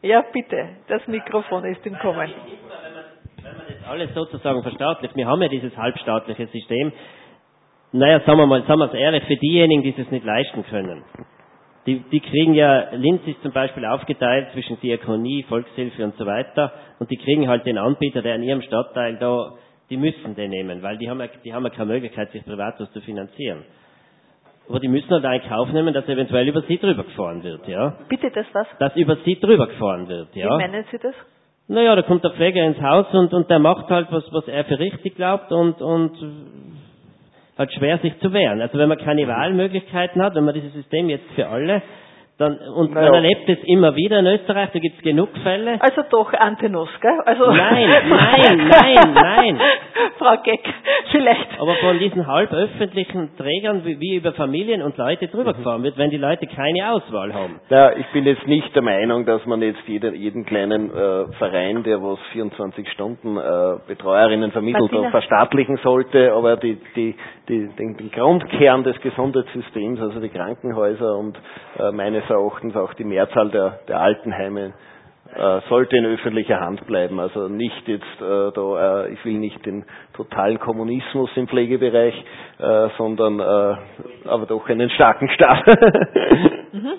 Ja, bitte, das Mikrofon ist im Kommen. Wenn man das alles sozusagen verstaatlicht, wir haben ja dieses halbstaatliche System, naja, sagen wir mal, sagen wir es ehrlich, für diejenigen, die es nicht leisten können. Die, die kriegen ja, Linz ist zum Beispiel aufgeteilt zwischen Diakonie, Volkshilfe und so weiter, und die kriegen halt den Anbieter, der in ihrem Stadtteil da, die müssen den nehmen, weil die haben ja, die haben ja keine Möglichkeit, sich privat was zu finanzieren. Aber die müssen halt in Kauf nehmen, dass eventuell über sie drüber gefahren wird, ja. Bitte, das was? Dass über sie drüber gefahren wird, ja. Wie meinen Sie das? Naja, da kommt der Pfleger ins Haus und, und der macht halt was, was er für richtig glaubt und, und halt schwer sich zu wehren. Also wenn man keine Wahlmöglichkeiten hat, wenn man dieses System jetzt für alle, dann, und naja. Man erlebt es immer wieder in Österreich, da gibt es genug Fälle. Also doch Antenus, gell? Also nein, nein, nein, nein. Frau Geck, vielleicht. Aber von diesen halböffentlichen Trägern, wie, wie über Familien und Leute drüber gefahren wird, wenn die Leute keine Auswahl haben. Ja, ich bin jetzt nicht der Meinung, dass man jetzt jeden, jeden kleinen äh, Verein, der was vierundzwanzig Stunden äh, Betreuerinnen vermittelt, verstaatlichen sollte, aber die, die, die, den, den Grundkern des Gesundheitssystems, also die Krankenhäuser und äh, meines Erachtens auch die Mehrzahl der, der Altenheime, äh, sollte in öffentlicher Hand bleiben. Also nicht jetzt äh, da, äh, ich will nicht den totalen Kommunismus im Pflegebereich, äh, sondern äh, aber doch einen starken Staat. mhm.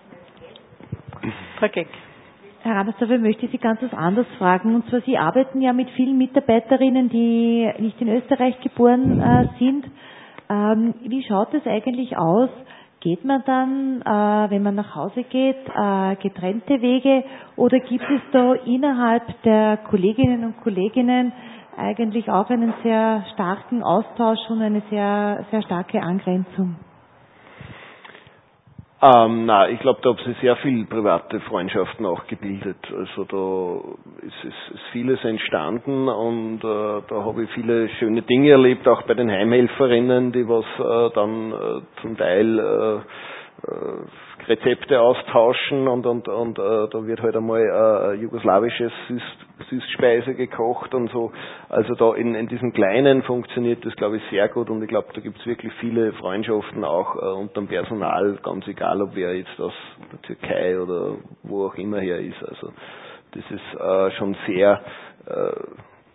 Frau Geck. Herr Ramersdorfer, ich möchte Sie ganz was anderes fragen. Und zwar, Sie arbeiten ja mit vielen Mitarbeiterinnen, die nicht in Österreich geboren äh, sind. Ähm, wie schaut es eigentlich aus? Geht man dann, äh, wenn man nach Hause geht, äh, getrennte Wege, oder gibt es da innerhalb der Kolleginnen und Kollegen eigentlich auch einen sehr starken Austausch und eine sehr, sehr starke Angrenzung? Ähm, na, ich glaube, da haben sich sehr viele private Freundschaften auch gebildet. Also da ist, ist, ist vieles entstanden und äh, da habe ich viele schöne Dinge erlebt, auch bei den Heimhelferinnen, die was äh, dann äh, zum Teil äh, äh, Rezepte austauschen und und und äh, da wird halt einmal äh, jugoslawisches Süß, Süßspeise gekocht und so. Also da in, in diesem Kleinen funktioniert das, glaube ich, sehr gut und ich glaube, da gibt es wirklich viele Freundschaften auch äh, unter dem Personal, ganz egal, ob wer jetzt aus der Türkei oder wo auch immer her ist. Also das ist äh, schon sehr äh,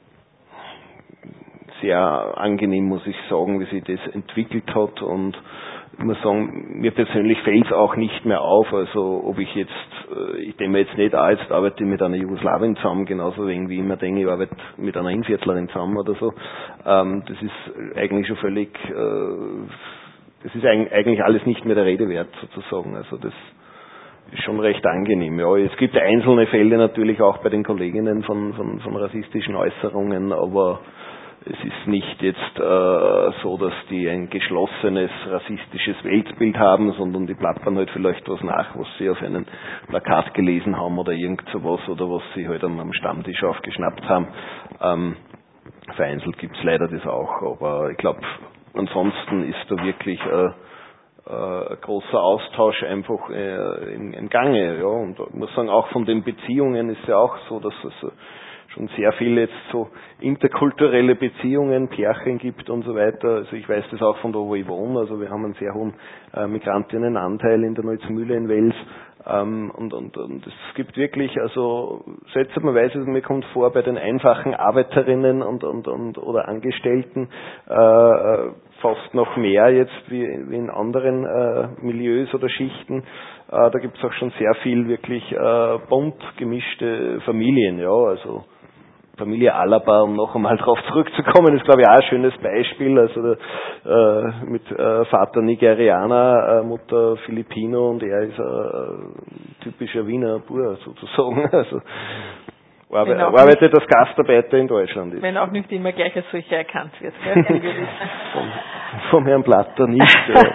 sehr angenehm, muss ich sagen, wie sich das entwickelt hat und ich muss sagen, mir persönlich fällt es auch nicht mehr auf, also ob ich jetzt, ich denke mir jetzt nicht, ah, jetzt arbeite ich mit einer Jugoslawin zusammen, genauso wie ich immer denke, ich arbeite mit einer Innviertlerin zusammen oder so. Ähm, das ist eigentlich schon völlig, äh, das ist eigentlich alles nicht mehr der Rede wert, sozusagen. Also das ist schon recht angenehm. Ja, es gibt einzelne Fälle natürlich auch bei den Kolleginnen von, von, von rassistischen Äußerungen, aber es ist nicht jetzt äh, so, dass die ein geschlossenes rassistisches Weltbild haben, sondern die plappern halt vielleicht was nach, was sie auf einem Plakat gelesen haben oder irgend sowas oder was sie halt am, am Stammtisch aufgeschnappt haben. Ähm, vereinzelt gibt's leider das auch, aber ich glaube, ansonsten ist da wirklich äh, äh, ein großer Austausch einfach äh, im, im Gange. Ja. Und ich muss sagen, auch von den Beziehungen ist ja auch so, dass es schon sehr viele jetzt so interkulturelle Beziehungen, Pärchen gibt und so weiter. Also ich weiß das auch von da, wo ich wohne. Also wir haben einen sehr hohen äh, Migrantinnenanteil in der Neuzmühle in Wels. Ähm, und, und, und es gibt wirklich, also seltsamerweise, mir kommt vor, bei den einfachen Arbeiterinnen und, und, und oder Angestellten äh, fast noch mehr jetzt wie, wie in anderen äh, Milieus oder Schichten. Äh, da gibt es auch schon sehr viel wirklich äh, bunt gemischte Familien, ja, also Familie Alaba, um noch einmal drauf zurückzukommen, ist glaube ich auch ein schönes Beispiel, also äh, mit äh, Vater Nigerianer, äh, Mutter Filipino und er ist ein äh, typischer Wiener Bur sozusagen, also arbe arbeitet als Gastarbeiter in Deutschland. Ist. Wenn auch nicht immer gleich als solcher erkannt wird. Gell? vom, vom Herrn Platter nicht.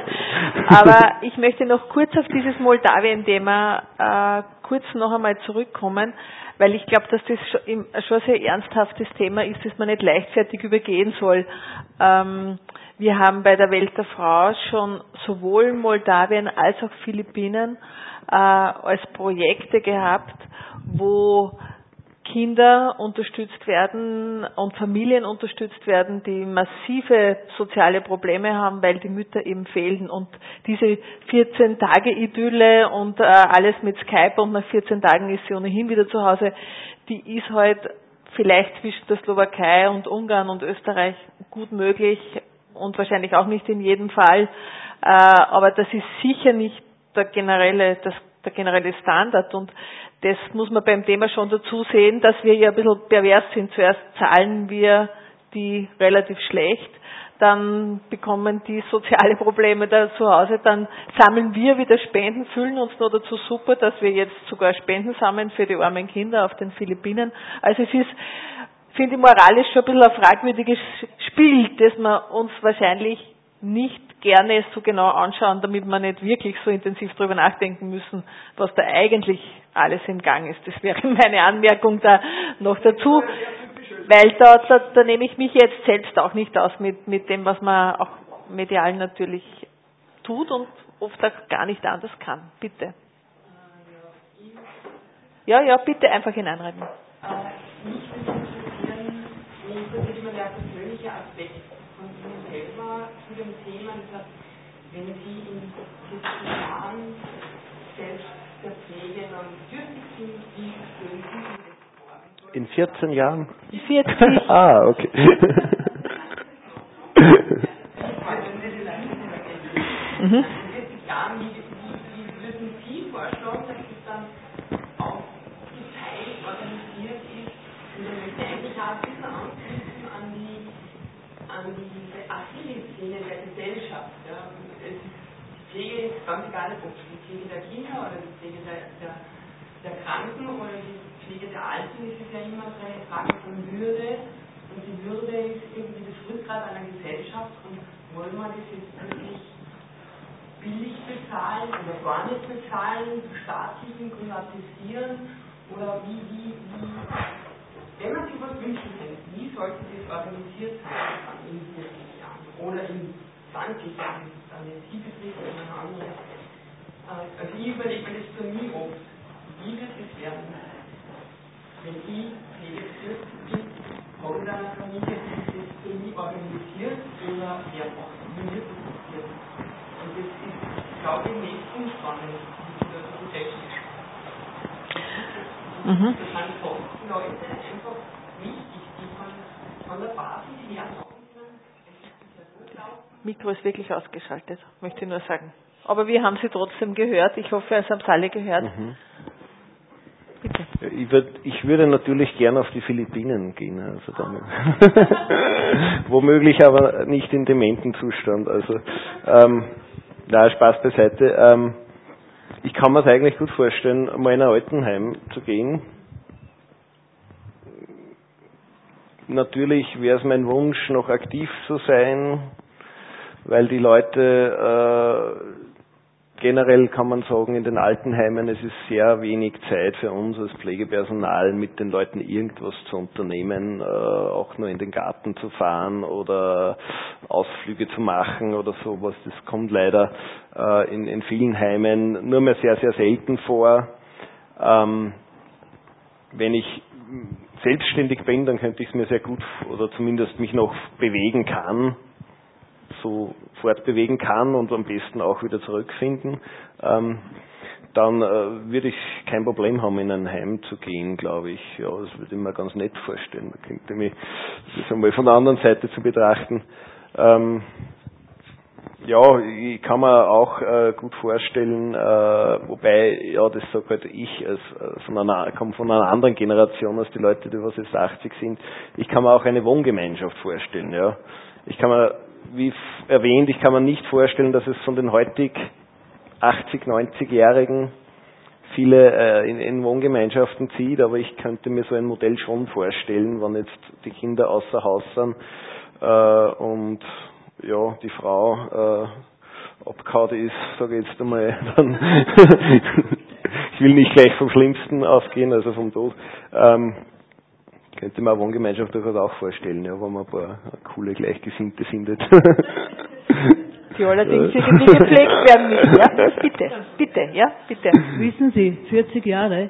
Aber ich möchte noch kurz auf dieses Moldawien-Thema äh, kurz noch einmal zurückkommen, weil ich glaube, dass das schon, schon ein sehr ernsthaftes Thema ist, das man nicht leichtfertig übergehen soll. Ähm, wir haben bei der Welt der Frau schon sowohl Moldawien als auch Philippinen äh, als Projekte gehabt, wo Kinder unterstützt werden und Familien unterstützt werden, die massive soziale Probleme haben, weil die Mütter eben fehlen. Und diese vierzehn Tage Idylle und äh, alles mit Skype und nach vierzehn Tagen ist sie ohnehin wieder zu Hause, die ist halt vielleicht zwischen der Slowakei und Ungarn und Österreich gut möglich und wahrscheinlich auch nicht in jedem Fall. Äh, aber das ist sicher nicht der generelle, das, der generelle Standard. Und das muss man beim Thema schon dazu sehen, dass wir ja ein bisschen pervers sind. Zuerst zahlen wir die relativ schlecht, dann bekommen die soziale Probleme da zu Hause, dann sammeln wir wieder Spenden, fühlen uns nur dazu super, dass wir jetzt sogar Spenden sammeln für die armen Kinder auf den Philippinen. Also es ist, finde ich, moralisch schon ein bisschen ein fragwürdiges Spiel, das wir uns wahrscheinlich nicht gerne so genau anschauen, damit wir nicht wirklich so intensiv darüber nachdenken müssen, was da eigentlich alles im Gang ist. Das wäre meine Anmerkung da noch dazu, weil da, da, da nehme ich mich jetzt selbst auch nicht aus mit, mit dem, was man auch medial natürlich tut und oft auch gar nicht anders kann. Bitte. Ja, ja, bitte einfach hineinreiten. Äh, mich würde interessieren, mich interessiert mal der persönliche Aspekt von Ihnen selber zu dem Thema. Das heißt, wenn Sie in vierzig Jahren selbst der Pflege dann bedürftig sind, wie stellen Sie sich das vor? In vierzehn Jahren? In vierzig. Ah, okay. mhm. In vierzig Jahren, wie, wie, wie würden Sie vorschlagen, dass es dann auch geteilt organisiert ist? Und dann möchte ich eigentlich auch ein bisschen anknüpfen an die an diese Achillessehne der Gesellschaft. Ja. Es ist, die Pflege ist ganz egal, ob die Pflege der Kinder oder die Pflege der, der, der Kranken oder die Pflege der Alten, es ist ja immer so eine Frage von Würde. Und die Würde ist irgendwie das Rückgrat einer Gesellschaft. Und wollen wir das jetzt wirklich billig bezahlen oder gar nicht bezahlen, staatlichen privatisieren oder wie, wie, wie, wenn man sich was wünschen könnte, wie sollte das organisiert sein in vierzig Jahren oder in zwanzig Jahren, dann jetzt Sie betrifft oder eine andere. Also ich überlege mir das für mich oft, wie wird es werden, wenn ich pflegebedürftig bin, habe ich eine Familie, die das für mich organisiert oder wer macht, wie wird das passieren? Und das ist, glaube ich, nicht unspannend, wie Sie das so technisch. Mhm. Das sind doch Leute einfach wichtig, die von, von der Basis her sagen können, es ist ja so laufen. Mikro ist wirklich ausgeschaltet, möchte ich nur sagen. Aber wir haben Sie trotzdem gehört. Ich hoffe, es haben es alle gehört. Mhm. Bitte. Ich, würd, ich würde natürlich gerne auf die Philippinen gehen, also damit. Womöglich aber nicht in dementen Zustand. Also, ähm, na, Spaß beiseite. Ähm, ich kann mir es eigentlich gut vorstellen, mal in ein Altenheim zu gehen. Natürlich wäre es mein Wunsch, noch aktiv zu sein, weil die Leute äh, generell kann man sagen, in den Altenheimen, es ist sehr wenig Zeit für uns als Pflegepersonal, mit den Leuten irgendwas zu unternehmen, äh, auch nur in den Garten zu fahren oder Ausflüge zu machen oder sowas. Das kommt leider äh, in, in vielen Heimen nur mehr sehr, sehr selten vor. Ähm, wenn ich selbstständig bin, dann könnte ich es mir sehr gut oder zumindest mich noch bewegen kann, so fortbewegen kann und am besten auch wieder zurückfinden, ähm, dann äh, würde ich kein Problem haben, in ein Heim zu gehen, glaube ich. Ja, das würde ich mir ganz nett vorstellen. Da könnte mich das einmal von der anderen Seite zu betrachten. Ähm, ja, ich kann mir auch äh, gut vorstellen, äh, wobei, ja, das sage halt ich, als, äh, von einer, komme von einer anderen Generation als die Leute, die was jetzt achtzig sind. Ich kann mir auch eine Wohngemeinschaft vorstellen, ja. Ich kann mir, wie erwähnt, ich kann mir nicht vorstellen, dass es von den heutig achtzig-, neunzigjährigen viele äh, in, in Wohngemeinschaften zieht, aber ich könnte mir so ein Modell schon vorstellen, wenn jetzt die Kinder außer Haus sind äh, und ja, die Frau äh, abgehauen ist, sage ich jetzt einmal, dann ich will nicht gleich vom Schlimmsten ausgehen, also vom Tod. Ähm, könnte man eine Wohngemeinschaft durchaus auch vorstellen, ja, wenn man ein paar coole Gleichgesinnte findet. Die allerdings irgendwie gepflegt werden müssen, ja? Bitte, bitte, ja, bitte. Wissen Sie, vierzig Jahre,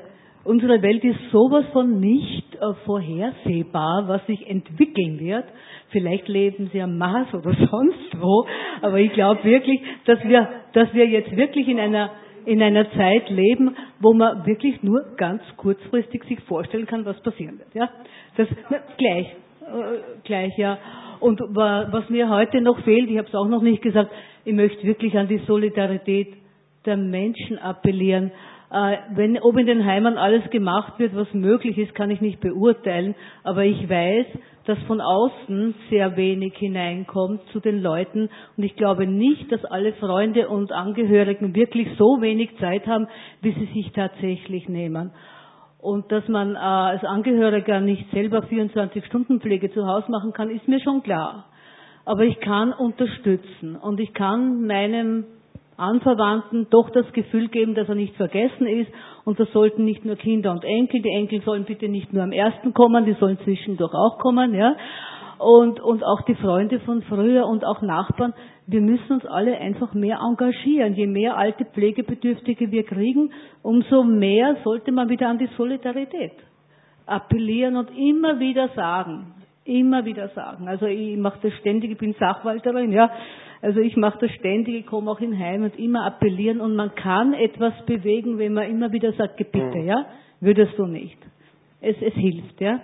Unsere Welt ist sowas von nicht äh, vorhersehbar, was sich entwickeln wird. Vielleicht leben Sie am Mars oder sonst wo, aber ich glaube wirklich, dass wir, dass wir jetzt wirklich in einer in einer Zeit leben, wo man wirklich nur ganz kurzfristig sich vorstellen kann, was passieren wird. Ja, das na, gleich, äh, gleich ja. Und was mir heute noch fehlt, ich habe es auch noch nicht gesagt, ich möchte wirklich an die Solidarität der Menschen appellieren. Äh, wenn, ob in den Heimen alles gemacht wird, was möglich ist, kann ich nicht beurteilen, aber ich weiß, dass von außen sehr wenig hineinkommt zu den Leuten und ich glaube nicht, dass alle Freunde und Angehörigen wirklich so wenig Zeit haben, wie sie sich tatsächlich nehmen. Und dass man äh, als Angehöriger nicht selber vierundzwanzig-Stunden-Pflege zu Hause machen kann, ist mir schon klar. Aber ich kann unterstützen und ich kann meinem Anverwandten doch das Gefühl geben, dass er nicht vergessen ist. Und das sollten nicht nur Kinder und Enkel, die Enkel sollen bitte nicht nur am ersten kommen, die sollen zwischendurch auch kommen, ja. Und, und auch die Freunde von früher und auch Nachbarn. Wir müssen uns alle einfach mehr engagieren. Je mehr alte Pflegebedürftige wir kriegen, umso mehr sollte man wieder an die Solidarität appellieren und immer wieder sagen. Immer wieder sagen. Also ich mache das ständig, ich bin Sachwalterin, ja. Also ich mache das ständig, ich komme auch in Heim und immer appellieren und man kann etwas bewegen, wenn man immer wieder sagt, bitte, ja, würdest du nicht. Es, es hilft, ja.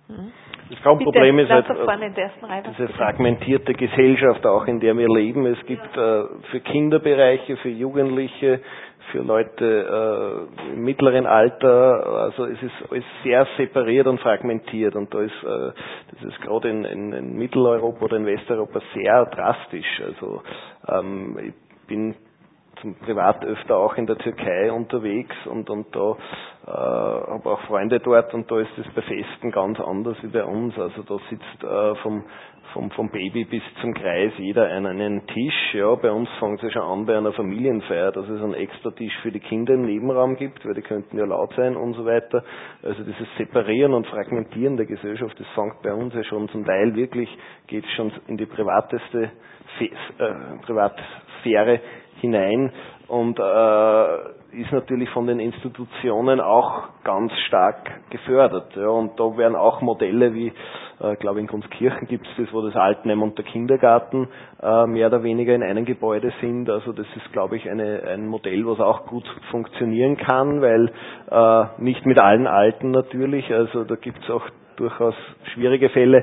Das Hauptproblem Bitte, ist halt Reihe, diese fragmentierte Gesellschaft, auch in der wir leben. Es gibt äh, für Kinderbereiche, für Jugendliche, für Leute äh, im mittleren Alter, also es ist alles sehr separiert und fragmentiert und da ist äh, das ist gerade in, in, in Mitteleuropa oder in Westeuropa sehr drastisch. Also ähm, ich bin zum privat öfter auch in der Türkei unterwegs und und da äh, habe auch Freunde dort und da ist es bei Festen ganz anders wie bei uns. Also da sitzt äh, vom Vom, vom Baby bis zum Kreis jeder an einen Tisch. Ja, bei uns fängt es ja schon an bei einer Familienfeier, dass es einen extra Tisch für die Kinder im Nebenraum gibt, weil die könnten ja laut sein und so weiter. Also dieses Separieren und Fragmentieren der Gesellschaft, das fängt bei uns ja schon zum Teil wirklich, geht schon in die privateste Fe- äh, Privatsphäre hinein und äh, ist natürlich von den Institutionen auch ganz stark gefördert. Ja, und da werden auch Modelle wie, äh, glaube ich, in Gunskirchen gibt es das, wo das Altenheim und der Kindergarten äh, mehr oder weniger in einem Gebäude sind. Also das ist, glaube ich, eine, ein Modell, was auch gut funktionieren kann, weil äh, nicht mit allen Alten natürlich, also da gibt es auch durchaus schwierige Fälle,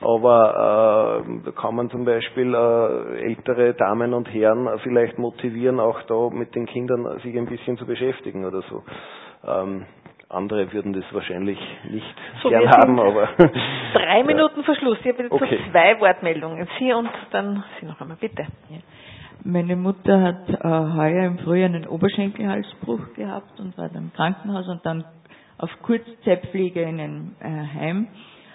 aber äh, da kann man zum Beispiel äh, ältere Damen und Herren vielleicht motivieren, auch da mit den Kindern sich ein bisschen zu beschäftigen oder so. Ähm, andere würden das wahrscheinlich nicht so, gern haben, aber... Drei Minuten vor Schluss. Ich habe jetzt okay. so zwei Wortmeldungen. Sie und dann Sie noch einmal, bitte. Ja. Meine Mutter hat äh, heuer im Frühjahr einen Oberschenkelhalsbruch gehabt und war dann im Krankenhaus und dann auf Kurzzeitpflege in einem äh, Heim.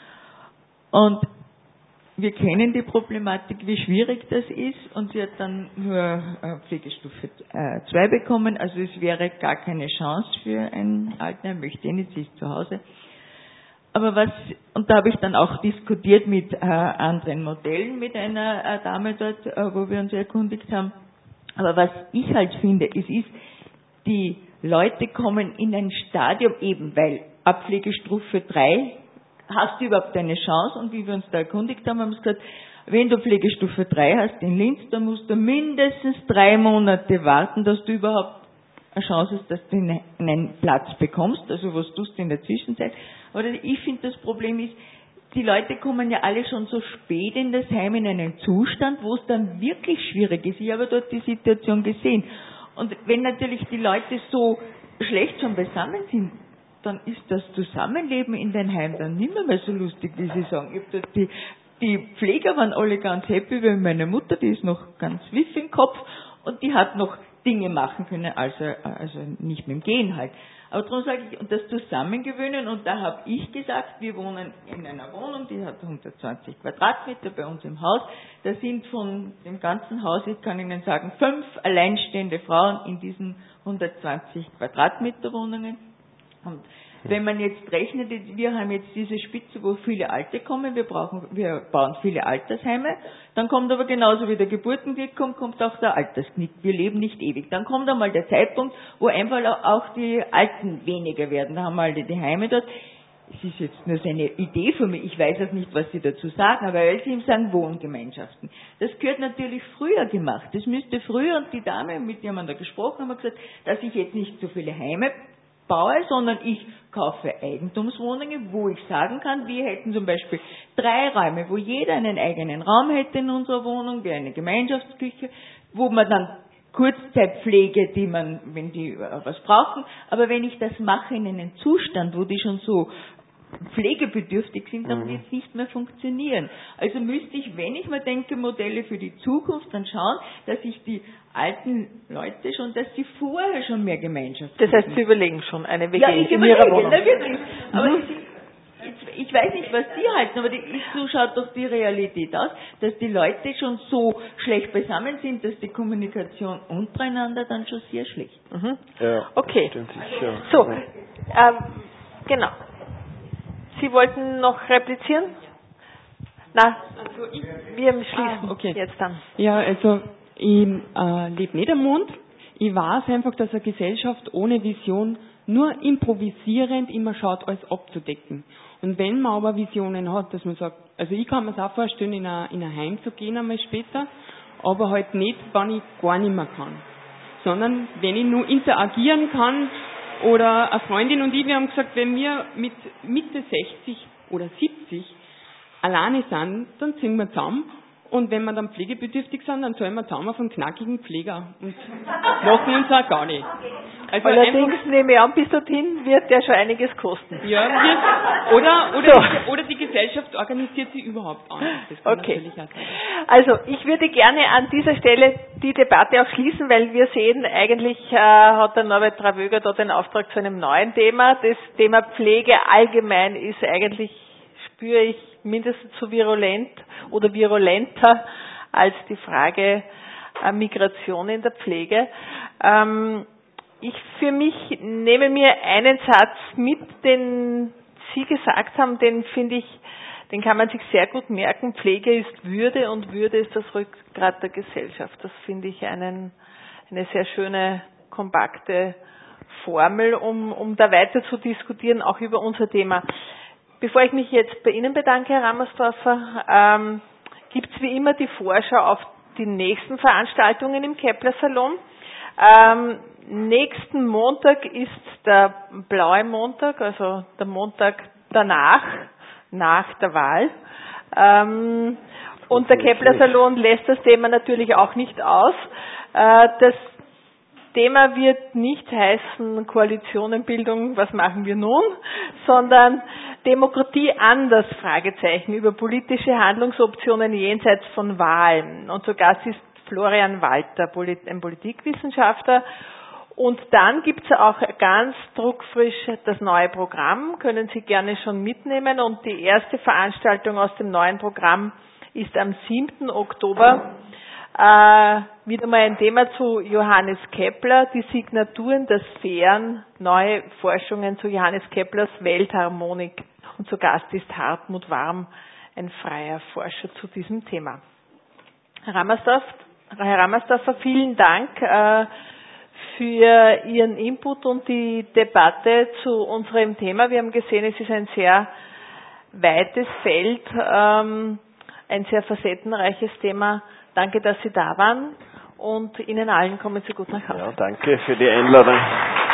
Und wir kennen die Problematik, wie schwierig das ist, und sie hat dann nur äh, Pflegestufe zwei äh, bekommen, also es wäre gar keine Chance für ein Altenheim, möchte ich nicht, sie ist zu Hause. Aber was, und da habe ich dann auch diskutiert mit äh, anderen Modellen, mit einer äh, Dame dort, äh, wo wir uns erkundigt haben. Aber was ich halt finde, es ist, die Leute kommen in ein Stadium eben, weil Abpflegestufe drei hast du überhaupt eine Chance, und wie wir uns da erkundigt haben, haben wir gesagt, wenn du Pflegestufe drei hast in Linz, dann musst du mindestens drei Monate warten, dass du überhaupt eine Chance hast, dass du einen Platz bekommst, also was tust du in der Zwischenzeit. Aber ich finde, das Problem ist, die Leute kommen ja alle schon so spät in das Heim in einen Zustand, wo es dann wirklich schwierig ist. Ich habe dort die Situation gesehen. Und wenn natürlich die Leute so schlecht schon beisammen sind, dann ist das Zusammenleben in den Heim dann nicht mehr, mehr so lustig, wie Sie sagen. Ich hab dort die, die Pfleger waren alle ganz happy, weil meine Mutter, die ist noch ganz wiff im Kopf und die hat noch Dinge machen können, also, also nicht mit dem Gehen halt. Aber darum sage ich, und das Zusammengewöhnen, und da habe ich gesagt, wir wohnen in einer Wohnung, die hat hundertzwanzig Quadratmeter bei uns im Haus. Da sind von dem ganzen Haus, ich kann Ihnen sagen, fünf alleinstehende Frauen in diesen hundertzwanzig Quadratmeter Wohnungen. Und wenn man jetzt rechnet, wir haben jetzt diese Spitze, wo viele Alte kommen, wir brauchen, wir bauen viele Altersheime, dann kommt aber genauso wie der Geburtenknick kommt, kommt auch der Altersknick. Wir leben nicht ewig. Dann kommt einmal der Zeitpunkt, wo einfach auch die Alten weniger werden. Da haben wir alle die Heime dort. Es ist jetzt nur so eine Idee von mir, ich weiß auch nicht, was Sie dazu sagen, aber weil Sie ihm sagen Wohngemeinschaften. Das gehört natürlich früher gemacht. Das müsste früher, und die Dame, mit der man da gesprochen haben, hat gesagt, dass ich jetzt nicht so viele Heime baue, sondern ich kaufe Eigentumswohnungen, wo ich sagen kann, wir hätten zum Beispiel drei Räume, wo jeder einen eigenen Raum hätte in unserer Wohnung, wie eine Gemeinschaftsküche, wo man dann Kurzzeitpflege, die man, wenn die was brauchen, aber wenn ich das mache in einem Zustand, wo die schon so pflegebedürftig sind, dann wird es nicht mehr funktionieren. Also müsste ich, wenn ich mir denke, Modelle für die Zukunft, dann schauen, dass ich die alten Leute schon, dass sie vorher schon mehr Gemeinschaft Das heißt, Sie überlegen schon eine W G ja, ich in überlege, Ihrer Wohnung. Na, wirklich. Aber Mhm. ich, ich weiß nicht, was Sie halten, aber die, so schaut doch die Realität aus, dass die Leute schon so schlecht beisammen sind, dass die Kommunikation untereinander dann schon sehr schlecht ist. Mhm. Ja, okay. stimmt sicher. So, ähm, genau. Sie wollten noch replizieren? Na, also ich, wir schließen ah, okay. jetzt dann. Ja, also ich äh, lebe nicht am Mond. Ich weiß einfach, dass eine Gesellschaft ohne Vision nur improvisierend immer schaut, alles abzudecken. Und wenn man aber Visionen hat, dass man sagt, also ich kann mir es auch vorstellen, in ein, in ein Heim zu gehen einmal später, aber halt nicht, wenn ich gar nicht mehr kann. Sondern wenn ich nur interagieren kann. Oder eine Freundin und ich, wir haben gesagt, wenn wir mit Mitte sechzig oder siebzig alleine sind, dann ziehen wir zusammen. Und wenn wir dann pflegebedürftig sind, dann zahlen wir zusammen auf einen knackigen Pfleger. Und machen uns auch gar nicht. Also allerdings nehme ich an, bis dorthin wird der schon einiges kosten. Ja, wir, oder, oder, so. die, oder die Gesellschaft organisiert sie überhaupt anders. Das kann okay. natürlich auch sein. Also ich würde gerne an dieser Stelle die Debatte auch schließen, weil wir sehen, eigentlich äh, hat der Norbert Travöger dort den Auftrag zu einem neuen Thema. Das Thema Pflege allgemein ist eigentlich, spüre ich, mindestens so virulent oder virulenter als die Frage äh, Migration in der Pflege. Ähm, ich für mich nehme mir einen Satz mit, den Sie gesagt haben, den finde ich, den kann man sich sehr gut merken. Pflege ist Würde und Würde ist das Rückgrat der Gesellschaft. Das finde ich einen, eine sehr schöne, kompakte Formel, um, um da weiter zu diskutieren, auch über unser Thema. Bevor ich mich jetzt bei Ihnen bedanke, Herr Rammersdorfer, ähm, gibt es wie immer die Vorschau auf die nächsten Veranstaltungen im Kepler-Salon. Ähm, nächsten Montag ist der blaue Montag, also der Montag danach, nach der Wahl. Ähm, und der Kepler-Salon lässt das Thema natürlich auch nicht aus. Äh, das Thema wird nicht heißen Koalitionenbildung, was machen wir nun, sondern Demokratie anders, Fragezeichen, über politische Handlungsoptionen jenseits von Wahlen. Und zu Gast ist Florian Walter, ein Politikwissenschaftler. Und dann gibt es auch ganz druckfrisch das neue Programm, können Sie gerne schon mitnehmen. Und die erste Veranstaltung aus dem neuen Programm ist am siebten Oktober. Äh, wieder mal ein Thema zu Johannes Kepler, die Signaturen der Sphären, neue Forschungen zu Johannes Keplers Weltharmonik. Und zu Gast ist Hartmut Warm, ein freier Forscher zu diesem Thema. Herr Rammersdorf, Herr Rammersdorfer, vielen Dank äh, für Ihren Input und die Debatte zu unserem Thema. Wir haben gesehen, es ist ein sehr weites Feld, ähm, ein sehr facettenreiches Thema. Danke, dass Sie da waren und Ihnen allen kommen Sie gut nach Hause. Ja, danke für die Einladung.